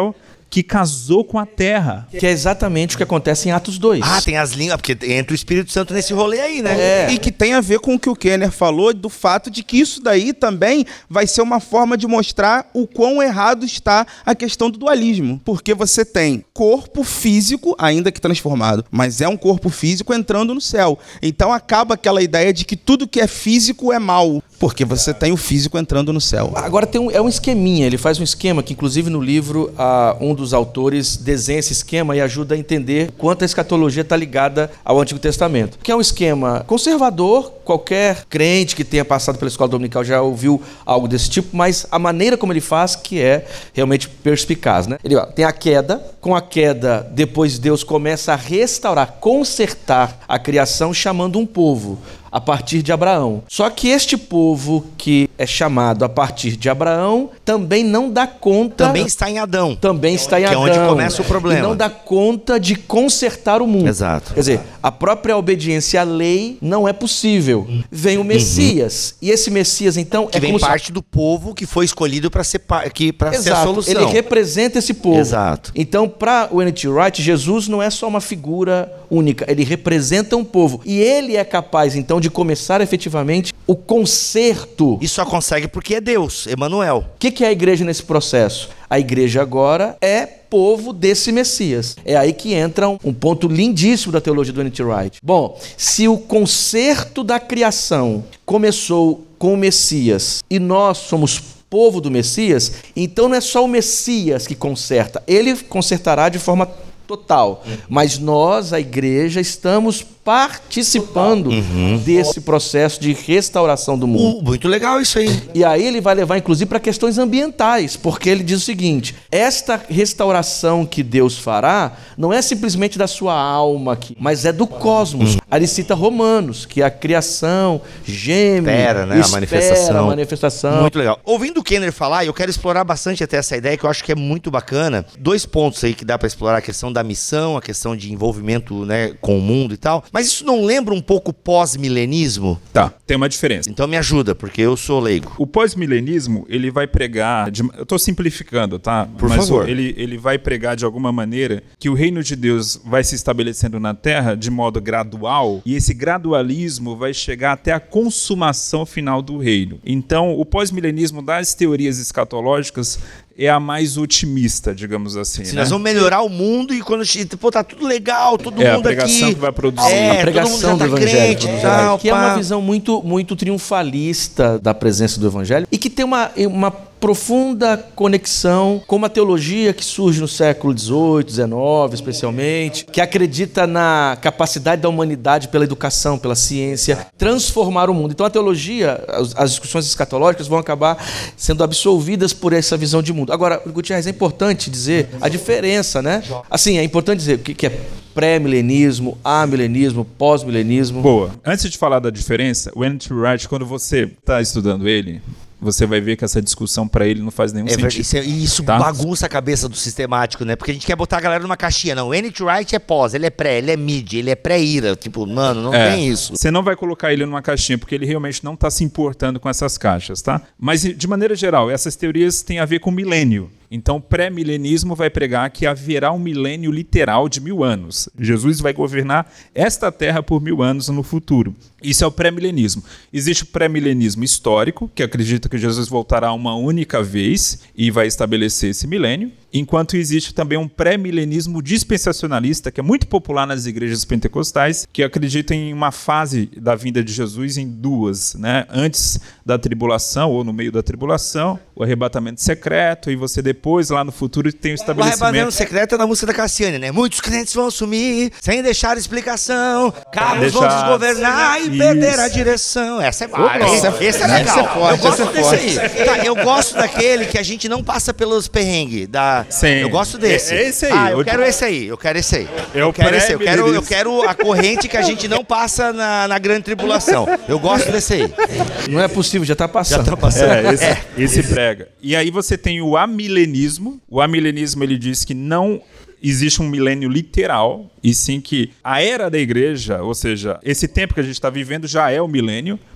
que casou com a terra. Que é exatamente o que acontece em Atos dois. Ah, tem as línguas, porque entra o Espírito Santo nesse rolê aí, né? É. E que tem a ver com o que o Kenner falou, do fato de que isso daí também vai ser uma forma de mostrar o quão errado está a questão do dualismo. Porque você tem corpo físico, ainda que transformado, mas é um corpo físico entrando no céu. Então acaba aquela ideia de que tudo que é físico é mal, porque você tem o físico entrando no céu. Agora tem um, é um esqueminha, ele faz um esquema que inclusive no livro ah, um dos autores desenha esse esquema e ajuda a entender quanto a escatologia está ligada ao Antigo Testamento. Que é um esquema conservador, qualquer crente que tenha passado pela escola dominical já ouviu algo desse tipo, mas a maneira como ele faz que é realmente perspicaz, né? Ele ó, tem a queda, com a queda depois Deus começa a restaurar, consertar a criação chamando um povo a partir de Abraão. Só que este povo que é chamado a partir de Abraão também não dá conta... Também está em Adão. Também está em que Adão. Que é onde começa o problema. E não dá conta de consertar o mundo. Exato. Quer dizer, a própria obediência à lei não é possível. Vem o Messias. Uhum. E esse Messias, então, que é vem como parte se... do povo que foi escolhido para ser, pa... ser a solução. Ele representa esse povo. Exato. Então, para o N T Wright, Jesus não é só uma figura única. Ele representa um povo. E ele é capaz, então, de começar efetivamente o conserto. E só consegue porque é Deus, Emanuel. O que, que é a igreja nesse processo? A igreja agora é povo desse Messias. É aí que entra um, um ponto lindíssimo da teologia do N T Wright. Bom, se o conserto da criação começou com o Messias e nós somos povo do Messias, então não é só o Messias que conserta. Ele consertará de forma total. Mas nós, a igreja, estamos participando uhum. desse processo de restauração do mundo. Uh, muito legal isso aí. E aí ele vai levar, inclusive, para questões ambientais, porque ele diz o seguinte: esta restauração que Deus fará não é simplesmente da sua alma aqui, mas é do cosmos. Uhum. Aí ele cita Romanos, que é a criação geme, espera, né? espera a manifestação. a manifestação. Muito legal. Ouvindo o Kenner falar, eu quero explorar bastante até essa ideia, que eu acho que é muito bacana. Dois pontos aí que dá para explorar: a questão da missão, a questão de envolvimento, né, com o mundo e tal. Mas isso não lembra um pouco pós-milenismo? Tá, tem uma diferença. Então me ajuda, porque eu sou leigo. O pós-milenismo, ele vai pregar... De, eu tô simplificando, tá? Por Mas favor. Ele, ele vai pregar de alguma maneira que o reino de Deus vai se estabelecendo na Terra de modo gradual, e esse gradualismo vai chegar até a consumação final do reino. Então, o pós-milenismo das teorias escatológicas é a mais otimista, digamos assim. Se né? nós vamos melhorar o mundo e quando pô, tá tudo legal, todo é mundo aqui... É a pregação aqui, que vai produzir. É, a pregação do tá evangelho. Crente, é, tal, que pá. é uma visão muito, muito triunfalista da presença do evangelho e que tem uma, uma profunda conexão com uma teologia que surge no século dezoito, dezenove, especialmente, que acredita na capacidade da humanidade pela educação, pela ciência, transformar o mundo. Então a teologia, as, as discussões escatológicas vão acabar sendo absolvidas por essa visão de mundo. Agora, Gutierrez, é importante dizer a diferença, né? Assim, é importante dizer o que, que é pré-milenismo, amilenismo, pós-milenismo. Boa. Antes de falar da diferença, o N T Wright, quando você está estudando ele, você vai ver que essa discussão para ele não faz nenhum é, sentido. Isso, isso tá? bagunça a cabeça do sistemático, né? Porque a gente quer botar a galera numa caixinha. Não, o N T Wright é pós, ele é pré, ele é mid, ele é pré-ira. Tipo, mano, não é, tem isso. Você não vai colocar ele numa caixinha, porque ele realmente não está se importando com essas caixas, tá? Mas, de maneira geral, essas teorias têm a ver com milênio. Então, o pré-milenismo vai pregar que haverá um milênio literal de mil anos. Jesus vai governar esta terra por mil anos no futuro. Isso é o pré-milenismo. Existe o pré-milenismo histórico, que acredita que Jesus voltará uma única vez e vai estabelecer esse milênio. Enquanto existe também um pré-milenismo dispensacionalista, que é muito popular nas igrejas pentecostais, que acredita em uma fase da vinda de Jesus em duas, né? Antes da tribulação ou no meio da tribulação, o arrebatamento secreto, e você depois, lá no futuro, tem o estabelecimento... O arrebatamento secreto é da música da Cassiane, né? Muitos crentes vão sumir sem deixar explicação, carros vão desgovernar e Isso. perder a direção. Essa é boa. Esse, é, esse é legal. Esse é forte, eu gosto esse é desse forte. aí. Tá, eu gosto daquele que a gente não passa pelos perrengues. Da... Sim. Eu gosto desse. É esse aí. Ah, eu Eu- quero esse aí. Eu quero esse aí. É eu o quero esse aí. Eu quero, eu pré-milenismo. quero a corrente que a gente não passa na, na grande tribulação. Eu gosto desse aí. Não é possível, já está passando. Já tá passando. É, esse, esse prega. E aí você tem o amilenismo. O amilenismo, ele diz que não existe um milênio literal, e sim que a era da igreja, ou seja, esse tempo que a gente está vivendo já é o milênio,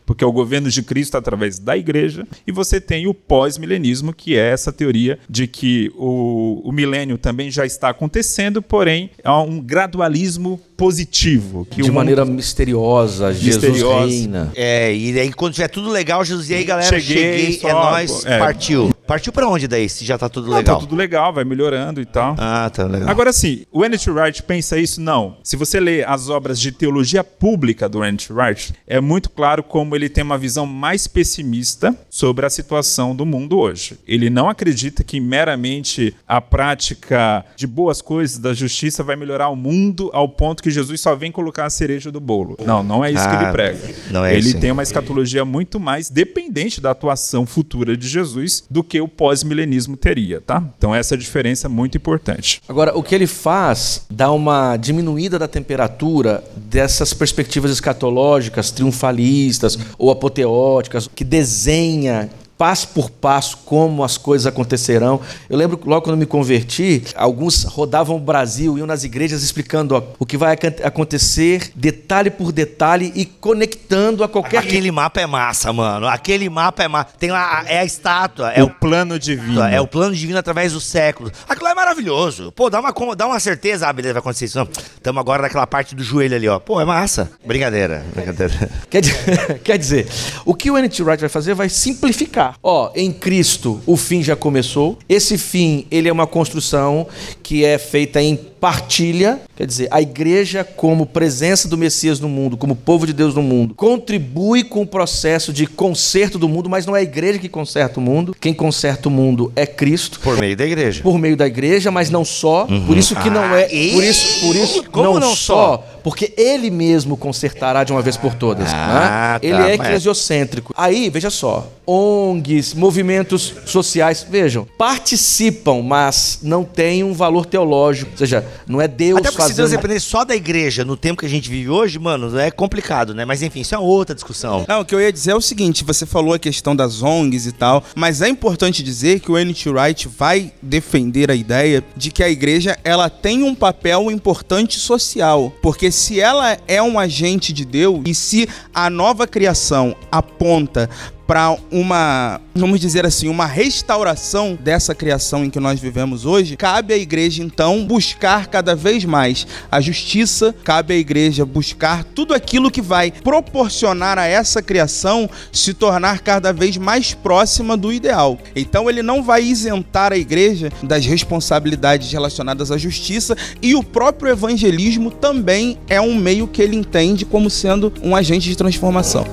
porque é o governo de Cristo através da igreja, e você tem o pós-milenismo, que é essa teoria de que o, o milênio também já está acontecendo, porém há um gradualismo positivo. Que de o maneira mundo... misteriosa, Jesus Misteriosa. reina. É, e aí quando tiver tudo legal, Jesus, e aí galera, Cheguei, cheguei, só- é nóis, é. partiu. Partiu pra onde daí, se já tá tudo Não, legal? tá tudo legal, vai melhorando e tal. Ah, tá legal. Agora sim, o N T Wright pensa isso? Não. Se você lê as obras de teologia pública do N T Wright, é muito claro como ele tem uma visão mais pessimista sobre a situação do mundo hoje. Ele não acredita que meramente a prática de boas coisas, da justiça, vai melhorar o mundo ao ponto que Jesus só vem colocar a cereja do bolo. Não, não é isso que Ah, ele prega. não é ele isso, hein? tem uma escatologia muito mais dependente da atuação futura de Jesus do que o pós-milenismo teria, tá? Então essa é a diferença muito importante. Agora, o que ele faz dá uma diminuída da temperatura dessas perspectivas escatológicas, triunfalistas ou apoteóticas, que desenha passo por passo como as coisas acontecerão. Eu lembro logo quando me converti, alguns rodavam o Brasil, iam nas igrejas explicando ó, o que vai ac- acontecer detalhe por detalhe e conectando a qualquer... Aquele mapa é massa, mano. Aquele mapa é massa. Tem lá, é a estátua, é o o, plano divino. é o plano divino através dos séculos. Aquilo é maravilhoso. Pô, dá uma, com- dá uma certeza, ah, beleza, vai acontecer isso. Não, estamos agora naquela parte do joelho ali, ó. Pô, é massa. Brincadeira, brincadeira. Quer dizer, quer dizer, o que o N T Wright vai fazer vai simplificar. Ó, em Cristo o fim já começou. Esse fim, ele é uma construção que é feita em partilha. Quer dizer, a igreja como presença do Messias no mundo, como povo de Deus no mundo, contribui com o processo de conserto do mundo, mas não é a igreja que conserta o mundo. Quem conserta o mundo é Cristo. Por meio da igreja. Por meio da igreja, mas não só. Por isso que não é. Ah, Por isso, por isso como não, não só. só? Porque ele mesmo consertará de uma vez por todas. Ah, né? Ele tá, é mas- eclesiocêntrico. Aí, veja só, O N Gs, movimentos sociais, vejam, participam, mas não têm um valor teológico. Ou seja, não é Deus Até porque se Deus fazendo... depender só da igreja no tempo que a gente vive hoje, mano, é complicado, né? Mas enfim, isso é outra discussão. Não, o que eu ia dizer é o seguinte, você falou a questão das O N Gs e tal, mas é importante dizer que o N T Wright vai defender a ideia de que a igreja ela tem um papel importante social, porque se ela é um agente de Deus e se a nova criação aponta para uma, vamos dizer assim, uma restauração dessa criação em que nós vivemos hoje, cabe à igreja, então, buscar cada vez mais a justiça, cabe à igreja buscar tudo aquilo que vai proporcionar a essa criação se tornar cada vez mais próxima do ideal. Então, ele não vai isentar a igreja das responsabilidades relacionadas à justiça, e o próprio evangelismo também é um meio que ele entende como sendo um agente de transformação.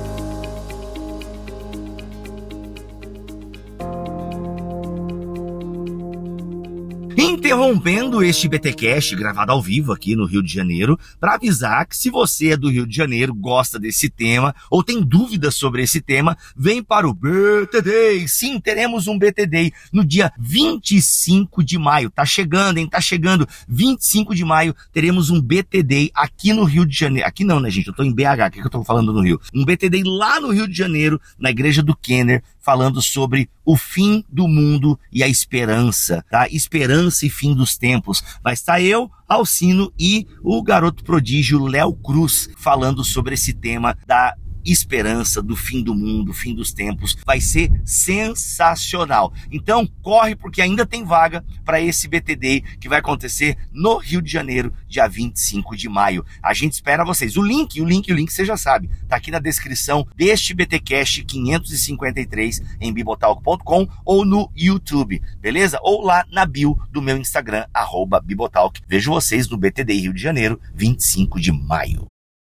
Interrompendo este BTcast gravado ao vivo aqui no Rio de Janeiro, para avisar que se você é do Rio de Janeiro, gosta desse tema ou tem dúvidas sobre esse tema, vem para o B T Day. Sim, teremos um B T Day no dia vinte e cinco de maio. Tá chegando, hein? Tá chegando. vinte e cinco de maio teremos um B T Day aqui no Rio de Janeiro. Aqui não, né, gente? Eu tô em B H, o que, que eu tô falando no Rio? Um B T Day lá no Rio de Janeiro, na igreja do Kenner, falando sobre o fim do mundo e a esperança, tá? Esperança e fim dos tempos. Vai estar eu, Alcino e o garoto prodígio Léo Cruz falando sobre esse tema da esperança, do fim do mundo, fim dos tempos. Vai ser sensacional. Então, corre porque ainda tem vaga para esse B T Day que vai acontecer no Rio de Janeiro, dia vinte e cinco de maio. A gente espera vocês. O link, o link, o link você já sabe. Tá aqui na descrição deste BTcast quinhentos e cinquenta e três em bibotalk ponto com ou no YouTube, beleza? Ou lá na bio do meu Instagram, arroba bibotalk. Vejo vocês no B T Day Rio de Janeiro, vinte e cinco de maio.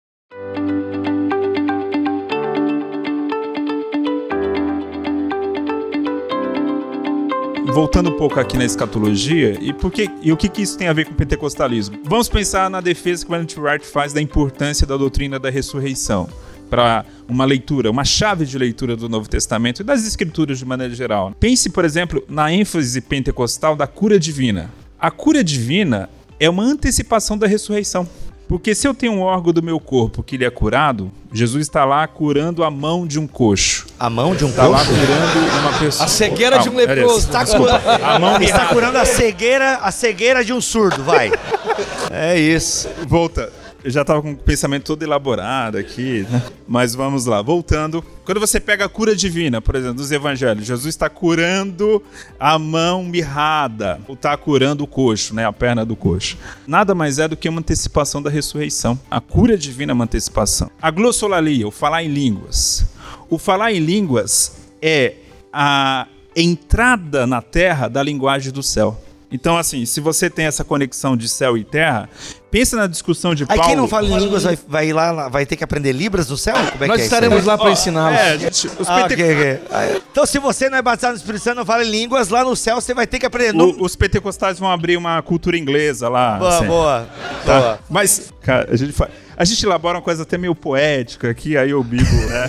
Voltando um pouco aqui na escatologia, e, por que, e o que, que isso tem a ver com o pentecostalismo? Vamos pensar na defesa que o N T Wright faz da importância da doutrina da ressurreição para uma leitura, uma chave de leitura do Novo Testamento e das Escrituras de maneira geral. Pense, por exemplo, na ênfase pentecostal da cura divina. A cura divina é uma antecipação da ressurreição. Porque se eu tenho um órgão do meu corpo que ele é curado, Jesus está lá curando a mão de um coxo. A mão de um Está lá coxo? curando uma pessoa. A cegueira de um leproso. Está, Desculpa, a mão está errada. curando a cegueira, a cegueira de um surdo, vai. É isso. Volta. Eu já estava com o pensamento todo elaborado aqui, né? Mas vamos lá, voltando. Quando você pega a cura divina, por exemplo, dos evangelhos, Jesus está curando a mão mirrada, ou está curando o coxo, né? A perna do coxo. Nada mais é do que uma antecipação da ressurreição. A cura divina é uma antecipação. A glossolalia, o falar em línguas. O falar em línguas é a entrada na terra da linguagem do céu. Então, assim, se você tem essa conexão de céu e terra, pensa na discussão de Aí Paulo... quem não fala em línguas vai, vai ir lá, vai ter que aprender Libras do céu? Como é Nós que é estaremos isso aí? lá para ensiná-los. É, gente, os Ah, pente- ok, ok. Ah, então, se você não é batizado no Espírito Santo, não fala em línguas, lá no céu você vai ter que aprender. No... o- os pentecostais vão abrir uma cultura inglesa lá. Boa, assim, boa, tá? boa. Mas, cara, a gente, fa... a gente elabora uma coisa até meio poética aqui, aí eu bico, né?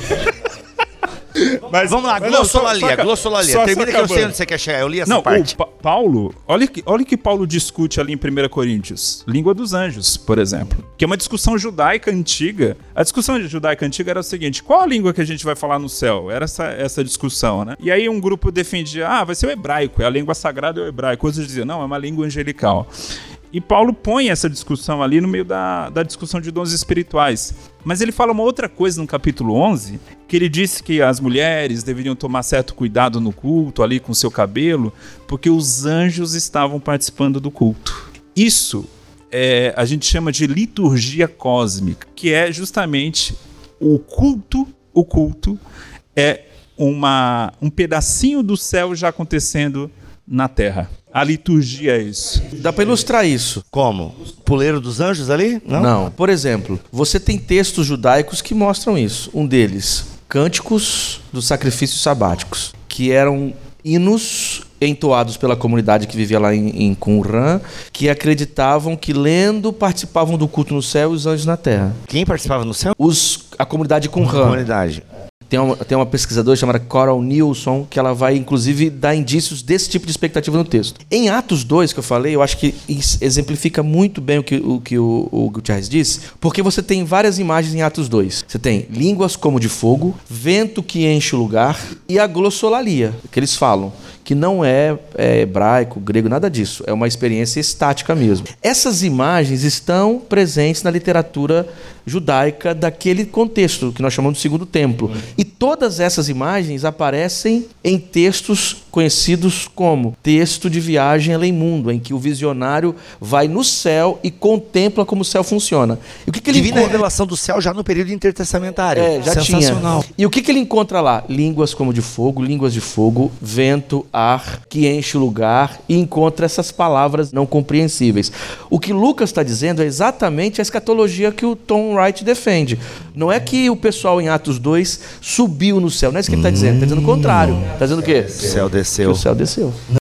Mas, Vamos lá, mas não, só- glossolalia, só- glossolalia. só- só Termina que eu sei acabando. onde você quer chegar. Eu li essa Não, parte. o Pa- Paulo, olha que, olha que Paulo discute ali em primeira Coríntios. Língua dos anjos, por exemplo. Que é uma discussão judaica antiga. A discussão judaica antiga era o seguinte: qual a língua que a gente vai falar no céu? Era essa, essa discussão, né? E aí um grupo defendia, ah, vai ser o hebraico, é a língua sagrada é o hebraico. Outros diziam, não, é uma língua angelical. E Paulo põe essa discussão ali no meio da, da discussão de dons espirituais. Mas ele fala uma outra coisa no capítulo onze, que ele disse que as mulheres deveriam tomar certo cuidado no culto, ali com seu cabelo, porque os anjos estavam participando do culto. Isso é, a gente chama de liturgia cósmica, que é justamente o culto, o culto é uma, um pedacinho do céu já acontecendo na terra. A liturgia é isso. Dá para ilustrar isso. Como? Puleiro dos anjos ali? Não? Não. Por exemplo, você tem textos judaicos que mostram isso. Um deles, Cânticos dos Sacrifícios Sabáticos, que eram hinos entoados pela comunidade que vivia lá em, em Qumran, que acreditavam que lendo participavam do culto no céu e os anjos na terra. Quem participava no céu? Os, a comunidade Qumran. Comunidade. Tem uma, tem uma pesquisadora chamada Coral Nielsen, que ela vai, inclusive, dar indícios desse tipo de expectativa no texto. Em Atos dois, que eu falei, eu acho que exemplifica muito bem o que o, que o, o Gutierrez disse, porque você tem várias imagens em Atos dois. Você tem línguas como de fogo, vento que enche o lugar e a glossolalia, que eles falam, que não é, é hebraico, grego, nada disso. É uma experiência estática mesmo. Essas imagens estão presentes na literatura judaica daquele contexto, que nós chamamos de Segundo Templo. E todas essas imagens aparecem em textos conhecidos como texto de viagem além mundo, em que o visionário vai no céu e contempla como o céu funciona. E o que, que ele Divina encontra? revelação do céu já no período intertestamentário. É, já Sensacional. tinha. E o que, que ele encontra lá? Línguas como de fogo, línguas de fogo, vento, ar, que enche o lugar, e encontra essas palavras não compreensíveis. O que Lucas está dizendo é exatamente a escatologia que o Tom Wright defende. Não é que o pessoal em Atos dois subiu no céu, não é isso que ele está dizendo. Está dizendo o contrário. Está dizendo o quê? O céu Que desceu. o céu desceu.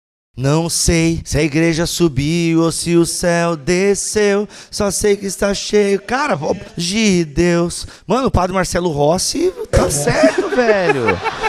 Não sei se a igreja subiu ou se o céu desceu, só sei que está cheio. Cara, pô, de Deus. Mano, o padre Marcelo Rossi tá certo, velho.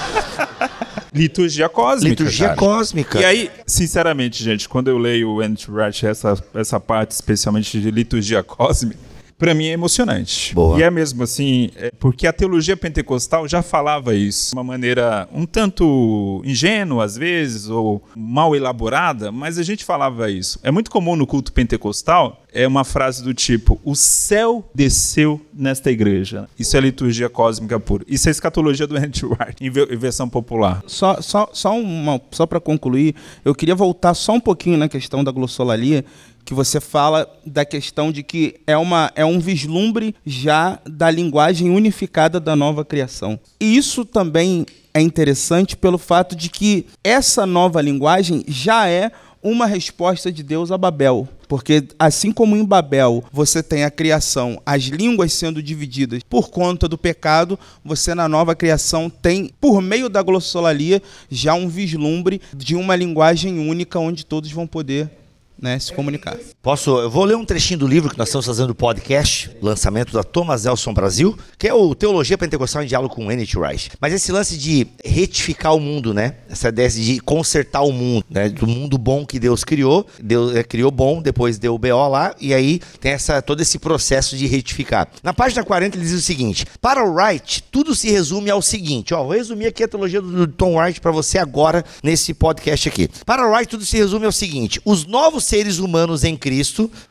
Liturgia cósmica. Liturgia cara. cósmica. E aí, sinceramente, gente, quando eu leio o N T Wright, essa, essa parte especialmente de liturgia cósmica, pra mim é emocionante. Boa. E é mesmo assim, é porque a teologia pentecostal já falava isso de uma maneira um tanto ingênua às vezes, ou mal elaborada, mas a gente falava isso. É muito comum no culto pentecostal, é uma frase do tipo, o céu desceu nesta igreja. Isso é liturgia cósmica pura. Isso é escatologia do N T Wright, em ve- em versão popular. Só, só, só, uma, só para concluir, eu queria voltar só um pouquinho na questão da glossolalia, que você fala da questão de que é, uma, é um vislumbre já da linguagem unificada da nova criação. E isso também é interessante pelo fato de que essa nova linguagem já é uma resposta de Deus a Babel. Porque assim como em Babel você tem a criação, as línguas sendo divididas por conta do pecado, você na nova criação tem, por meio da glossolalia, já um vislumbre de uma linguagem única onde todos vão poder, né, se comunicar. Posso? Eu vou ler um trechinho do livro que nós estamos fazendo do podcast, lançamento da Thomas Nelson Brasil, que é o Teologia Pentecostal em Diálogo com N T Wright. Mas esse lance de retificar o mundo, né? Essa ideia de consertar o mundo, né? Do mundo bom que Deus criou, Deus é, criou bom, depois deu o B O lá, e aí tem essa, todo esse processo de retificar. Na página quarenta ele diz o seguinte: para o Wright, tudo se resume ao seguinte, ó, vou resumir aqui a teologia do, do Tom Wright para você agora nesse podcast aqui. Para o Wright, tudo se resume ao seguinte: os novos seres humanos em Cristo,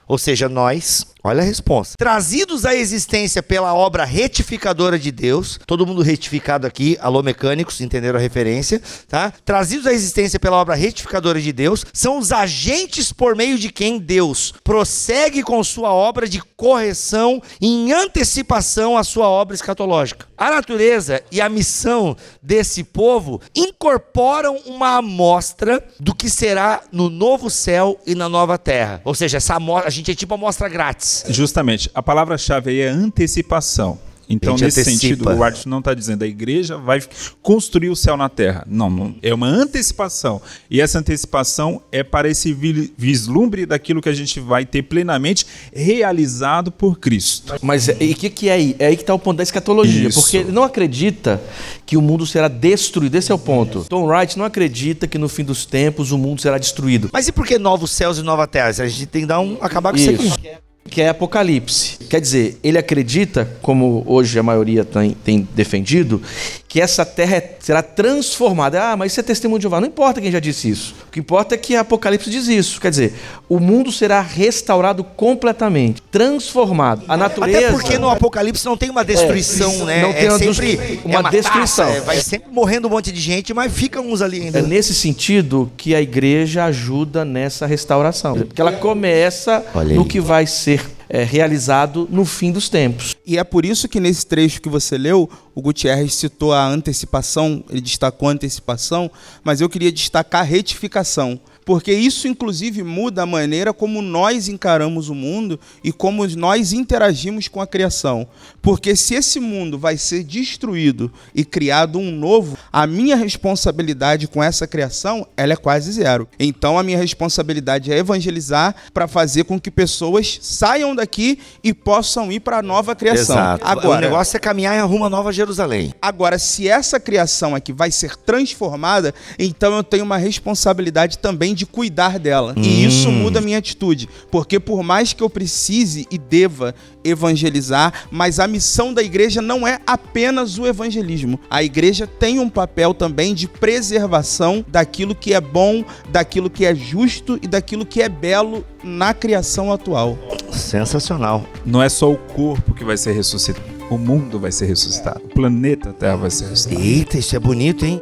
ou seja, nós, olha a resposta, trazidos à existência pela obra retificadora de Deus, todo mundo retificado aqui, alô mecânicos, entenderam a referência, tá? Trazidos à existência pela obra retificadora de Deus, são os agentes por meio de quem Deus prossegue com sua obra de correção em antecipação à sua obra escatológica. A natureza e a missão desse povo incorporam uma amostra do que será no novo céu e na nova terra. Ou seja, essa amostra, a gente é tipo amostra grátis. Justamente, a palavra-chave aí é antecipação. Então, nesse antecipa. sentido, o White não está dizendo a igreja vai construir o céu na terra. Não, não, é uma antecipação. E essa antecipação é para esse vislumbre daquilo que a gente vai ter plenamente realizado por Cristo. Mas e o que, que é aí? É aí que está o ponto da escatologia. Isso. Porque ele não acredita que o mundo será destruído. Esse é o ponto. Tom Wright não acredita que no fim dos tempos o mundo será destruído. Mas e por que novos céus e nova terra? A gente tem que dar um, acabar com isso, isso aqui. Que é Apocalipse. Quer dizer, ele acredita, como hoje a maioria tem, tem defendido, que essa terra será transformada. Ah, mas isso é testemunho de Jeová. Não importa quem já disse isso. O que importa é que Apocalipse diz isso. Quer dizer, o mundo será restaurado completamente, transformado. A natureza... Até porque no Apocalipse não tem uma destruição, é, né? Não tem é uma, sempre uma, é uma destruição. Taça, é, vai sempre morrendo um monte de gente, mas fica uns ali ainda. É nesse sentido que a igreja ajuda nessa restauração. Porque ela começa no que vai ser É, realizado no fim dos tempos. E é por isso que nesse trecho que você leu, o Gutierrez citou a antecipação, ele destacou a antecipação, mas eu queria destacar a retificação, porque isso inclusive muda a maneira como nós encaramos o mundo e como nós interagimos com a criação. Porque se esse mundo vai ser destruído e criado um novo, a minha responsabilidade com essa criação, ela é quase zero. Então a minha responsabilidade é evangelizar para fazer com que pessoas saiam daqui e possam ir para a nova criação. Exato. Agora, o negócio é caminhar em rumo à Nova Jerusalém. Agora, se essa criação aqui vai ser transformada, então eu tenho uma responsabilidade também de cuidar dela. Hum. E isso muda a minha atitude. Porque por mais que eu precise e deva evangelizar, mas a missão da igreja não é apenas o evangelismo. A igreja tem um papel também de preservação daquilo que é bom, daquilo que é justo e daquilo que é belo na criação atual. Sensacional. Não é só o corpo que vai ser ressuscitado. O mundo vai ser ressuscitado. O planeta Terra vai ser ressuscitado. Eita, isso é bonito, hein?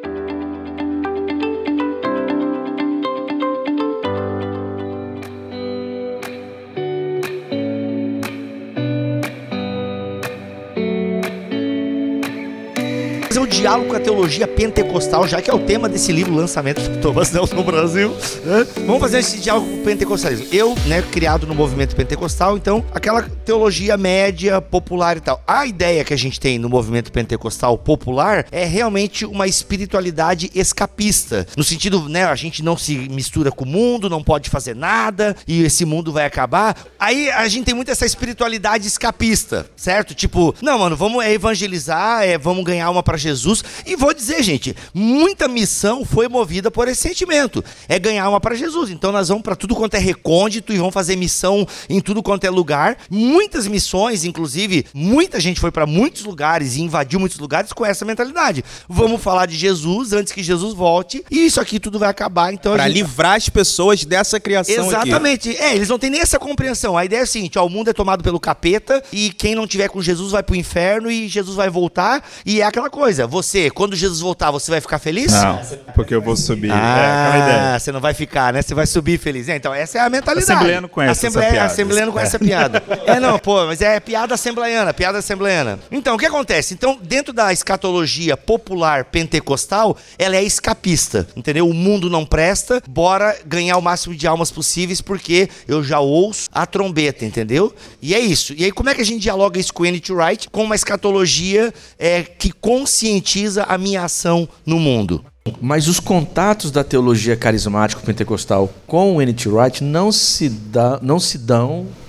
O diálogo com a teologia pentecostal, já que é o tema desse livro, lançamento do Thomas Nelson no Brasil, né? Vamos fazer esse diálogo com o pentecostalismo. Eu, né, criado no movimento pentecostal, então, aquela teologia média, popular e tal. A ideia que a gente tem no movimento pentecostal popular é realmente uma espiritualidade escapista, no sentido, né, a gente não se mistura com o mundo, não pode fazer nada, e esse mundo vai acabar. Aí a gente tem muito essa espiritualidade escapista, certo? Tipo, não, mano, vamos evangelizar, é, vamos ganhar uma pra Jesus. E vou dizer, gente, muita missão foi movida por esse sentimento. É ganhar uma para Jesus. Então nós vamos para tudo quanto é recôndito e vamos fazer missão em tudo quanto é lugar. Muitas missões, inclusive, muita gente foi para muitos lugares e invadiu muitos lugares com essa mentalidade. Vamos falar de Jesus antes que Jesus volte e isso aqui tudo vai acabar. Então, para gente... livrar as pessoas dessa criação. Exatamente. Aqui. É, eles não têm nem essa compreensão. A ideia é a seguinte, ó, o mundo é tomado pelo capeta e quem não tiver com Jesus vai pro inferno e Jesus vai voltar e é aquela coisa. Você, quando Jesus voltar, você vai ficar feliz? Não, porque eu vou subir. Ah, é aquela ideia. Você não vai ficar, né? Você vai subir feliz. É, então, essa é a mentalidade. Assembleiano conhece Assembleia, essa piada. Assembleiano conhece é. essa piada. É, não, pô, mas é piada assembleiana, piada assembleiana. Então, o que acontece? Então, dentro da escatologia popular pentecostal, ela é escapista, entendeu? O mundo não presta, bora ganhar o máximo de almas possíveis, porque eu já ouço a trombeta, entendeu? E é isso. E aí, como é que a gente dialoga isso com o N T Wright? Com uma escatologia é, que conscientiza a minha ação no mundo. Mas os contatos da teologia carismática pentecostal com o N T Wright não se, dá, não se dão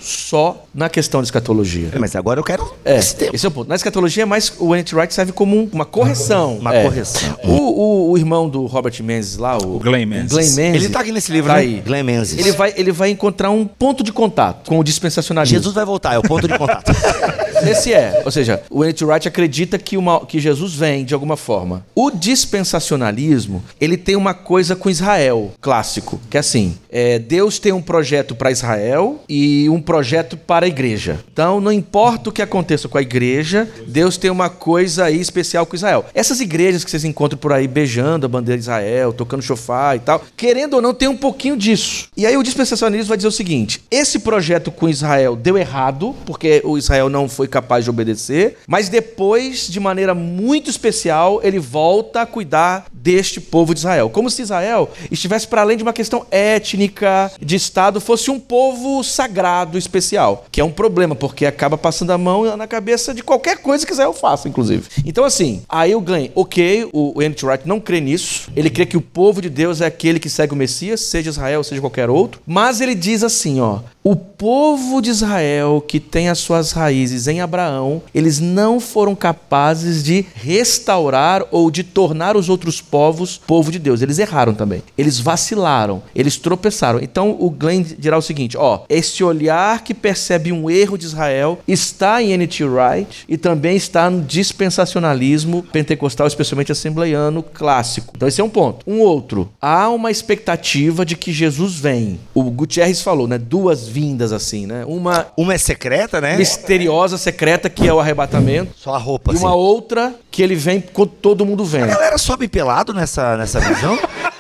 só na questão de escatologia. Mas agora eu quero É, esse tempo. esse é o ponto. Na escatologia, mais o N T Wright serve como um- uma correção. Uma É. correção. O, o- o irmão do Robert Menzies lá, o, O Glenn Menzies. Glenn Menzies, Ele tá aqui nesse livro, tá né? aí. Glenn Menzies. Ele vai, ele vai encontrar um ponto de contato com o dispensacionalismo. Jesus vai voltar, é o ponto de contato. Esse é. Ou seja, o N T Wright acredita que, uma, que Jesus vem de alguma forma. O dispensacionalismo, ele tem uma coisa com Israel, clássico, que é assim, é, Deus tem um projeto para Israel e um projeto para a igreja. Então, não importa o que aconteça com a igreja, Deus tem uma coisa aí especial com Israel. Essas igrejas que vocês encontram por aí beijando a bandeira de Israel, tocando chofar e tal, querendo ou não, tem um pouquinho disso. E aí o dispensacionalismo vai dizer o seguinte, esse projeto com Israel deu errado, porque o Israel não foi capaz de obedecer, mas depois, de maneira muito especial, ele volta a cuidar deste povo de Israel. Como se Israel estivesse para além de uma questão étnica, de Estado, fosse um povo sagrado, especial, que é um problema, porque acaba passando a mão na cabeça de qualquer coisa que Israel faça, inclusive. Então, assim, aí o Glenn, ok, o N T Wright não crê nisso, ele crê que o povo de Deus é aquele que segue o Messias, seja Israel, seja qualquer outro, mas ele diz assim, ó, o povo de Israel que tem as suas raízes em Abraão, eles não foram capazes de restaurar ou de tornar os outros povos povo de Deus. Eles erraram também. Eles vacilaram, eles tropeçaram. Então o Glenn dirá o seguinte, ó, esse olhar que percebe um erro de Israel está em N T Wright e também está no dispensacionalismo pentecostal, especialmente assembleiano clássico. Então esse é um ponto. Um outro, há uma expectativa de que Jesus vem. O Gutierrez falou, né, duas vindas assim, né? Uma Uma é secreta, né? misteriosa, secreta, que é o arrebatamento, Só a roupa, e assim. uma outra que ele vem quando todo mundo A vendo. galera sobe pelado nessa, nessa visão?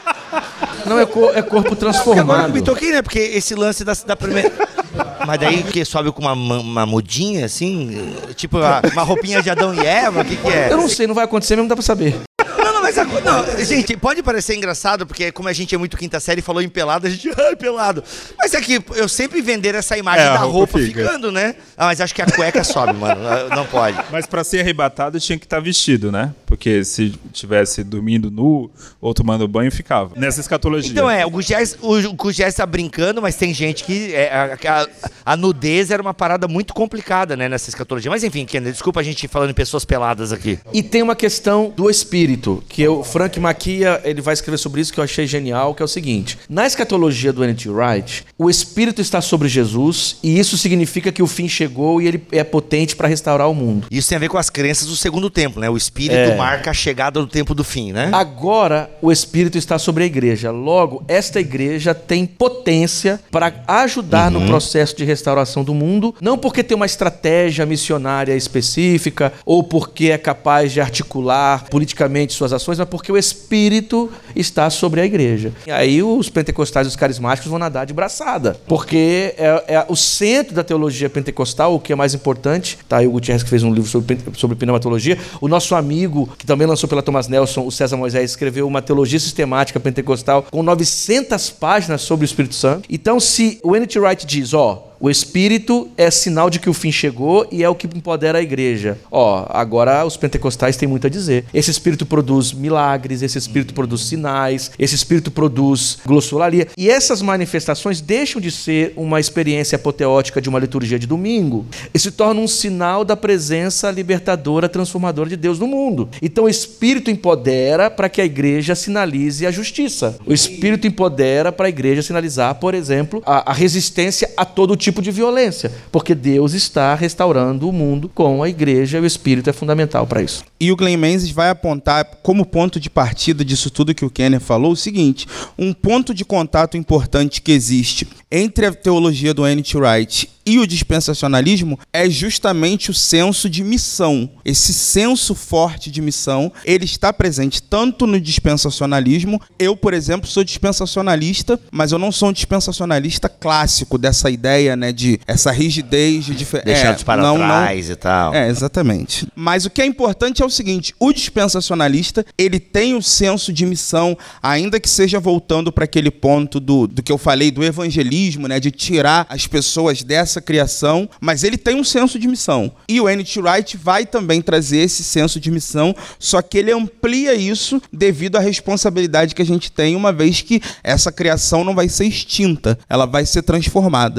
Não, é, cor- é corpo Agora transformado. eu me toquei, né? Porque esse lance da, da primeira... Mas daí que sobe com uma, uma mudinha, assim? Tipo, uma, uma roupinha de Adão e Eva? O que que é? Eu não sei, não vai acontecer mesmo, dá pra saber. Não, não, mas... A, não, gente, pode parecer engraçado, porque como a gente é muito quinta série e falou em pelado, a gente... Ai, pelado. Mas é que eu sempre vender essa imagem É, a da roupa roupa, fica. ficando, né? Ah, mas acho que a cueca sobe, mano. Não pode. Mas pra ser arrebatado tinha que estar vestido, né? Porque se tivesse dormindo nu ou tomando banho, ficava. Nessa escatologia. Então é, o Gugés, o Gugés tá brincando, mas tem gente que... É, a, a, a nudez era uma parada muito complicada, né, nessa escatologia. Mas enfim, Kender, desculpa a gente falando em pessoas peladas aqui. E tem uma questão do espírito, que o Frank Maquia, ele vai escrever sobre isso, que eu achei genial, que é o seguinte. Na escatologia do N T Wright, o espírito está sobre Jesus, e isso significa que o fim chegou e ele é potente para restaurar o mundo. Isso tem a ver com as crenças do segundo templo, né? O espírito É. marca a chegada do tempo do fim, né? Agora, o Espírito está sobre a igreja. Logo, esta igreja tem potência para ajudar no processo de restauração do mundo, não porque tem uma estratégia missionária específica ou porque é capaz de articular politicamente suas ações, mas porque o Espírito está sobre a igreja. E aí os pentecostais e os carismáticos vão nadar de braçada, porque é, é o centro da teologia pentecostal, o que é mais importante. Tá aí o Gutierrez, que fez um livro sobre, sobre pneumatologia. O nosso amigo, que também lançou pela Thomas Nelson, o César Moisés, escreveu uma teologia sistemática pentecostal com novecentas páginas sobre o Espírito Santo. Então, se o N T Wright diz, ó, o Espírito é sinal de que o fim chegou e é o que empodera a igreja. Ó, agora os pentecostais têm muito a dizer. Esse Espírito produz milagres, esse Espírito produz sinais, esse Espírito produz glossolalia. E essas manifestações deixam de ser uma experiência apoteótica de uma liturgia de domingo e se tornam um sinal da presença libertadora, transformadora de Deus no mundo. Então o Espírito empodera para que a igreja sinalize a justiça. O Espírito empodera para a igreja sinalizar, por exemplo, a, a resistência a todo tipo de violência, porque Deus está restaurando o mundo com a igreja e o Espírito é fundamental para isso. E o Glenn Menzies vai apontar como ponto de partida disso tudo que o Kenner falou o seguinte: um ponto de contato importante que existe entre a teologia do N T Wright e o dispensacionalismo é justamente o senso de missão. Esse senso forte de missão, ele está presente tanto no dispensacionalismo. Eu, por exemplo, sou dispensacionalista, mas eu não sou um dispensacionalista clássico dessa ideia, né, de essa rigidez de difer... Deixados é, para não, trás não... e tal. É, exatamente. Mas o que é importante é o seguinte: o dispensacionalista, ele tem o senso de missão, ainda que seja voltando para aquele ponto do, do que eu falei do evangelismo, né, de tirar as pessoas dessa criação, mas ele tem um senso de missão. E o N T Wright vai também trazer esse senso de missão, só que ele amplia isso devido à responsabilidade que a gente tem, uma vez que essa criação não vai ser extinta, ela vai ser transformada, redimida.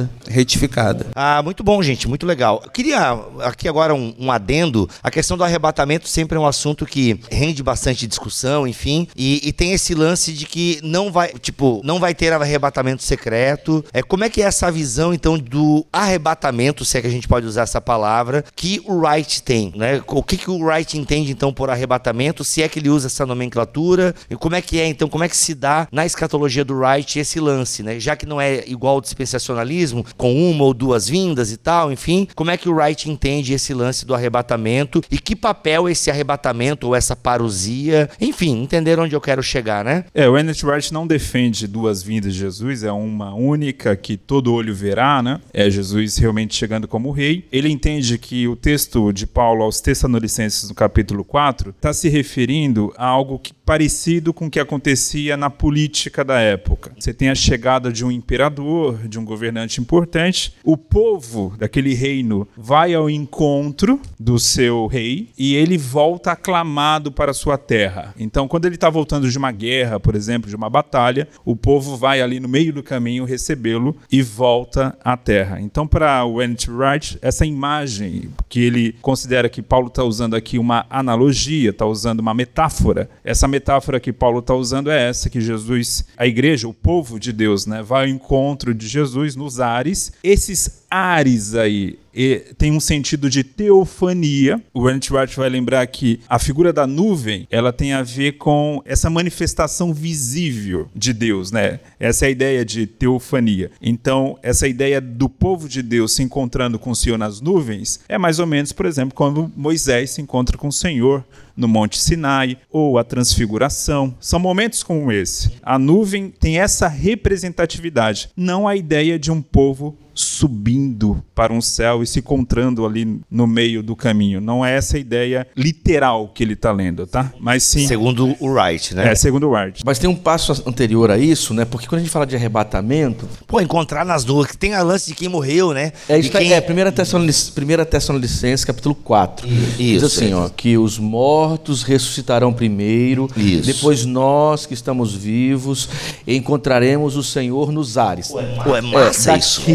retificada. Ah, muito bom, gente, muito legal. Eu queria aqui agora um, um adendo. A questão do arrebatamento sempre é um assunto que rende bastante discussão, enfim, e, e tem esse lance de que não vai, tipo, não vai ter arrebatamento secreto. É, como é que é essa visão, então, do arrebatamento, se é que a gente pode usar essa palavra, que o Wright tem, né? O que, que o Wright entende, então, por arrebatamento, se é que ele usa essa nomenclatura, e como é que é, então, como é que se dá na escatologia do Wright esse lance, né? Já que não é igual ao dispensacionalismo, com uma ou duas vindas e tal, enfim, como é que o Wright entende esse lance do arrebatamento e que papel esse arrebatamento ou essa parousia, enfim, entenderam onde eu quero chegar, né? É, o Ernest Wright não defende duas vindas de Jesus, é uma única que todo olho verá, né? É Jesus realmente chegando como rei. Ele entende que o texto de Paulo aos Tessalonicenses no capítulo quatro está se referindo a algo que, parecido com o que acontecia na política da época. Você tem a chegada de um imperador, de um governante importante, o povo daquele reino vai ao encontro do seu rei e ele volta aclamado para a sua terra. Então, quando ele está voltando de uma guerra, por exemplo, de uma batalha, o povo vai ali no meio do caminho recebê-lo e volta à terra. Então, para o Ernest Wright, essa imagem que ele considera que Paulo está usando aqui uma analogia, está usando uma metáfora, essa metáfora que Paulo está usando é essa, que Jesus, a igreja, o povo de Deus, né, vai ao encontro de Jesus nos ares. Esses ares aí e tem um sentido de teofania. O Ernest Wright vai lembrar que a figura da nuvem, ela tem a ver com essa manifestação visível de Deus, né? Essa é a ideia de teofania. Então, essa ideia do povo de Deus se encontrando com o Senhor nas nuvens é mais ou menos, por exemplo, quando Moisés se encontra com o Senhor no Monte Sinai, ou a transfiguração. São momentos como esse. A nuvem tem essa representatividade, não a ideia de um povo subindo para um céu e se encontrando ali no meio do caminho. Não é essa a ideia literal que ele está lendo, tá? Mas sim... Segundo o Wright, né? É, segundo o Wright. Mas tem um passo anterior a isso, né? Porque quando a gente fala de arrebatamento... Pô, encontrar nas nuvens, que tem a lance de quem morreu, né? É, isso quem... é primeira Tessalonicenses, primeira Tessalonicenses, capítulo quatro. Isso. Diz assim, ó, que os mortos ressuscitarão primeiro, isso. Depois nós que estamos vivos encontraremos o Senhor nos ares. Pô, é massa é, isso.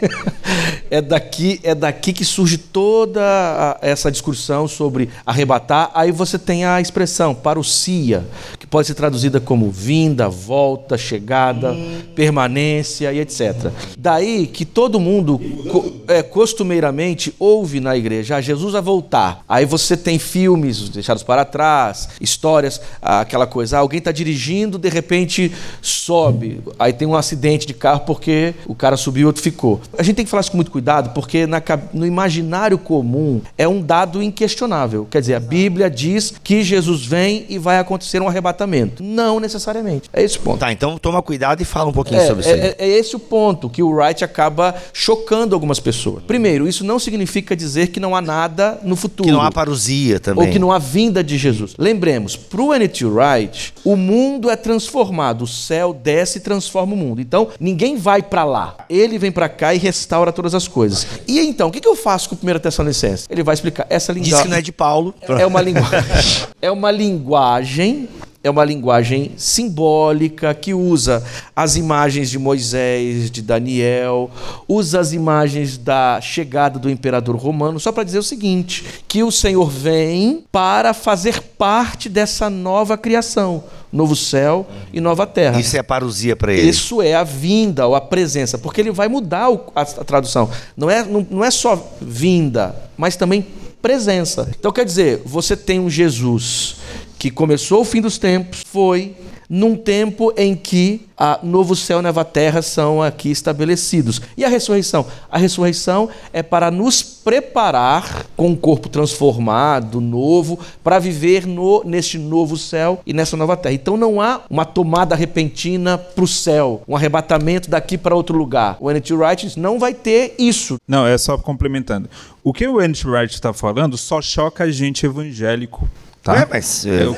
É daqui, é daqui que surge toda a, essa discussão sobre arrebatar. Aí você tem a expressão parousia, que pode ser traduzida como vinda, volta, chegada, hum. permanência e etcétera. Daí que todo mundo co, é, costumeiramente ouve na igreja, ah, Jesus vai voltar. Aí você tem filmes deixados para trás, histórias, aquela coisa, ah, alguém está dirigindo, de repente sobe, aí tem um acidente de carro porque o cara subiu e outro ficou. A gente tem que falar isso com muito cuidado, porque na, no imaginário comum é um dado inquestionável. Quer dizer, a Bíblia diz que Jesus vem e vai acontecer um arrebatamento. Não necessariamente. É esse o ponto. Tá, então toma cuidado e fala um pouquinho é, sobre isso aí. É, é esse o ponto que o Wright acaba chocando algumas pessoas. Primeiro, isso não significa dizer que não há nada no futuro. Que não há parousia também. Ou que não há vinda de Jesus. Lembremos, para o N T Wright, o mundo é transformado. O céu desce e transforma o mundo. Então, ninguém vai para lá. Ele vem para cá e restaura todas as coisas. E então, o que eu faço com o primeiro Tessalonicenses? Ele vai explicar essa linguagem. Diz que não é de Paulo. É uma linguagem. É uma linguagem. É uma linguagem simbólica que usa as imagens de Moisés, de Daniel, usa as imagens da chegada do imperador romano, só para dizer o seguinte, que o Senhor vem para fazer parte dessa nova criação, novo céu e nova terra. Isso é a parousia para ele. Isso é a vinda ou a presença, porque ele vai mudar o, a, a tradução. Não é, não, não é só vinda, mas também presença. Então quer dizer, você tem um Jesus que começou o fim dos tempos, foi num tempo em que a novo céu e nova terra são aqui estabelecidos. E a ressurreição? A ressurreição é para nos preparar com um corpo transformado, novo, para viver no, neste novo céu e nessa nova terra. Então não há uma tomada repentina para o céu, um arrebatamento daqui para outro lugar. O N T Wright não vai ter isso. Não, é só complementando. O que o N T Wright está falando só choca a gente evangélico. Tá? É, mas... É... Eu queria...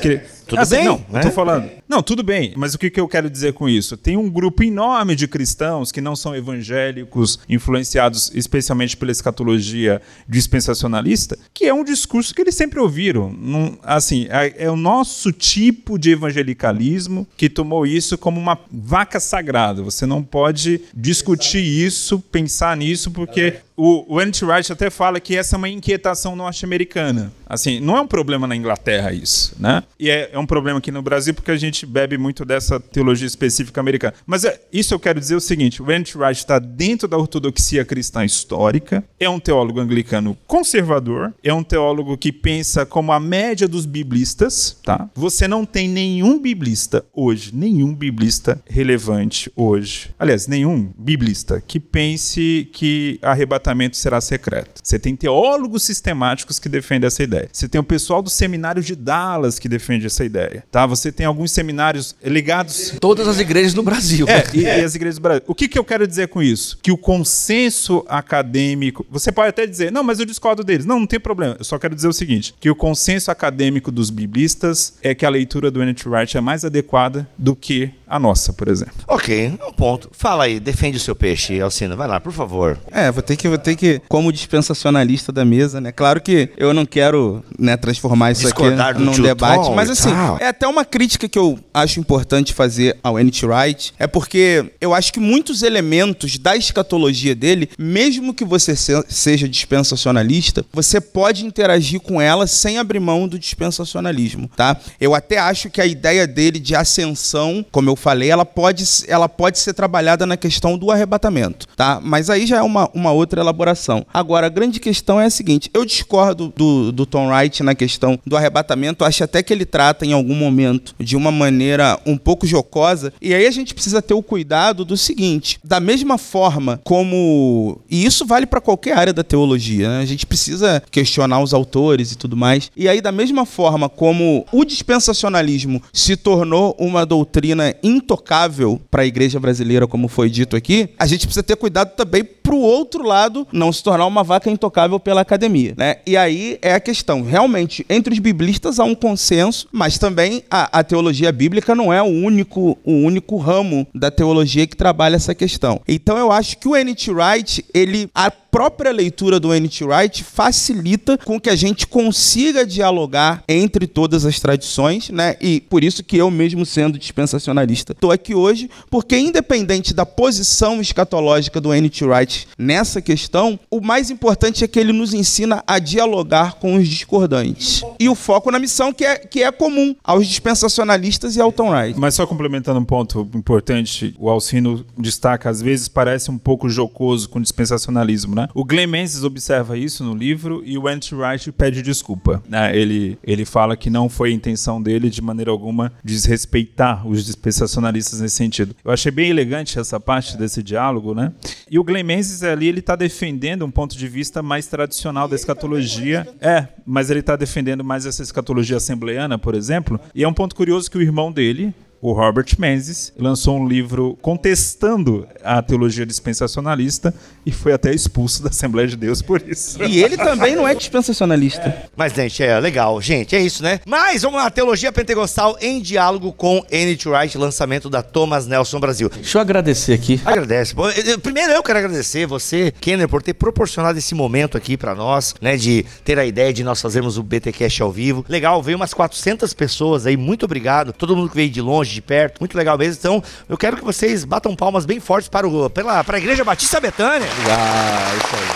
tudo assim, bem, não, né? eu tô falando. Não, tudo bem, mas o que, que eu quero dizer com isso? Tem um grupo enorme de cristãos que não são evangélicos, influenciados especialmente pela escatologia dispensacionalista, que é um discurso que eles sempre ouviram. Não, assim, é, é o nosso tipo de evangelicalismo que tomou isso como uma vaca sagrada. Você não pode discutir isso, pensar nisso, porque o, o Anti-Wright até fala que essa é uma inquietação norte-americana. Assim, não é um problema na Inglaterra isso, né? E é, é um problema aqui no Brasil porque a gente bebe muito dessa teologia específica americana. Mas é, isso eu quero dizer o seguinte, o Anti-Wright está dentro da ortodoxia cristã histórica, é um teólogo anglicano conservador, é um teólogo que pensa como a média dos biblistas, tá? Você não tem nenhum biblista hoje, nenhum biblista relevante hoje, aliás, nenhum biblista que pense que arrebatamento será secreto. Você tem teólogos sistemáticos que defendem essa ideia. Você tem o pessoal do seminário de Dallas que defende essa ideia, tá? Você tem alguns seminários ligados... Todas as igrejas no Brasil. É, e, e as igrejas do Brasil. O que, que eu quero dizer com isso? Que o consenso acadêmico... Você pode até dizer, não, mas eu discordo deles. Não, não tem problema. Eu só quero dizer o seguinte, que o consenso acadêmico dos biblistas é que a leitura do Anti-Wright é mais adequada do que a nossa, por exemplo. Ok, um ponto. Fala aí, defende o seu peixe, Alcino. Vai lá, por favor. É, vou ter que, vou ter que, como dispensacionalista da mesa, né? Claro que eu não quero, né, transformar isso Discordar aqui do num tio debate, Tom mas e assim, tal. é até uma crítica que eu acho importante fazer ao Anti-Wright, é porque eu acho que muitos elementos da escatologia dele, mesmo que você se, seja dispensacionalista, você pode interagir com ela sem abrir mão do dispensacionalismo, tá? Eu até acho que a ideia dele de ascensão, como eu falei, ela pode, ela pode ser trabalhada na questão do arrebatamento, tá? Mas aí já é uma, uma outra elaboração. Agora, a grande questão é a seguinte, eu discordo do, do Tom Wright na questão do arrebatamento, acho até que ele trata em algum momento de uma maneira um pouco jocosa, e aí a gente precisa ter o cuidado do seguinte, da mesma forma como, e isso vale para qualquer área da teologia, né? A gente precisa questionar os autores e tudo mais, e aí da mesma forma como o dispensacionalismo se tornou uma doutrina intocável para a igreja brasileira, como foi dito aqui, a gente precisa ter cuidado também para o outro lado não se tornar uma vaca intocável pela academia, né? E aí é a questão, realmente, entre os biblistas há um consenso, mas também a, a teologia bíblica não é o único, o único ramo da teologia que trabalha essa questão. Então eu acho que o N T Wright, ele, a própria leitura do N T Wright facilita com que a gente consiga dialogar entre todas as tradições, né? E por isso que eu mesmo sendo dispensacionalista estou aqui hoje, porque independente da posição escatológica do N T Wright nessa questão, o mais importante é que ele nos ensina a dialogar com os discordantes. E o foco na missão que é, que é comum aos dispensacionalistas e ao Tom Wright. Mas só complementando um ponto importante, o Alcino destaca, às vezes parece um pouco jocoso com o dispensacionalismo, né? O Glenn Menzies observa isso no livro e o Anti-Wright pede desculpa, né? Ele, ele fala que não foi a intenção dele, de maneira alguma, desrespeitar os dispensacionalistas nesse sentido. Eu achei bem elegante essa parte desse diálogo, né? E o Glenn Menzies ali, ele está defendendo um ponto de vista mais tradicional da escatologia. É, mas ele está defendendo mais essa escatologia assembleiana, por exemplo. E é um ponto curioso que o irmão dele, o Robert Menzies, lançou um livro contestando a teologia dispensacionalista e foi até expulso da Assembleia de Deus por isso. E ele também não é dispensacionalista. Mas, gente, é legal. Gente, é isso, né? Mas vamos lá, Teologia Pentecostal em diálogo com N T Wright, lançamento da Thomas Nelson Brasil. Deixa eu agradecer aqui. Agradece. Bom, primeiro eu quero agradecer você, Kenner, por ter proporcionado esse momento aqui pra nós, né? De ter a ideia de nós fazermos o B T Cast ao vivo. Legal, veio umas quatrocentas pessoas aí, muito obrigado. Todo mundo que veio de longe, de perto, muito legal mesmo. Então, eu quero que vocês batam palmas bem fortes para, o, pela, para a Igreja Batista Betânia. Ah, isso aí.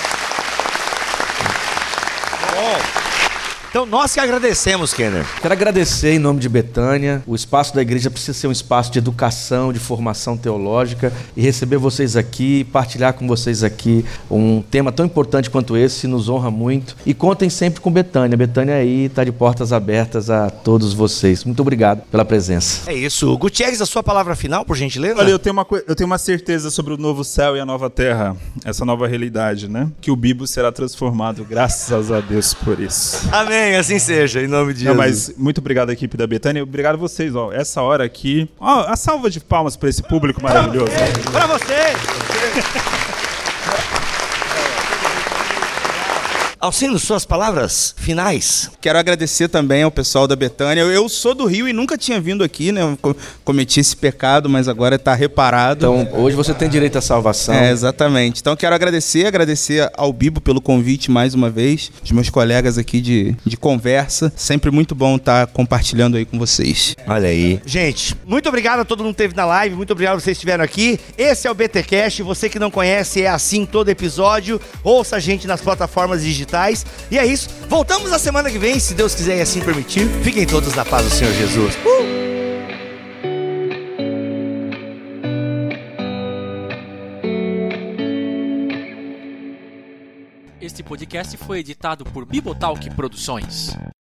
Bom. Então, nós que agradecemos, Kenner. Quero agradecer em nome de Betânia. O espaço da igreja precisa ser um espaço de educação, de formação teológica, e receber vocês aqui, partilhar com vocês aqui um tema tão importante quanto esse nos honra muito. E contem sempre com Betânia. Betânia aí está de portas abertas a todos vocês. Muito obrigado pela presença. É isso. Gutierrez, a sua palavra final, por gentileza? Olha, eu tenho uma, eu tenho uma certeza sobre o novo céu e a nova terra, essa nova realidade, né? Que o Bibo será transformado, graças a Deus por isso. Amém. Assim seja, em nome de Não, Jesus. mas muito obrigado à equipe da Betânia, obrigado a vocês, ó, essa hora aqui, ó, a salva de palmas para esse público maravilhoso. Para vocês! Alcino, suas palavras finais. Quero agradecer também ao pessoal da Betânia. Eu, eu sou do Rio e nunca tinha vindo aqui, né? Eu cometi esse pecado, mas agora está reparado. Então, hoje você tem direito à salvação. É, exatamente. Então, quero agradecer, agradecer ao Bibo pelo convite mais uma vez, os meus colegas aqui de, de conversa. Sempre muito bom estar compartilhando aí com vocês. Olha aí. Gente, muito obrigado a todo mundo que esteve na live, muito obrigado a vocês que estiveram aqui. Esse é o BTcast, você que não conhece, é assim todo episódio. Ouça a gente nas plataformas digitais. E é isso, voltamos na semana que vem, se Deus quiser e assim permitir. Fiquem todos na paz do Senhor Jesus. Uh! Este podcast foi editado por Bibotalk Produções.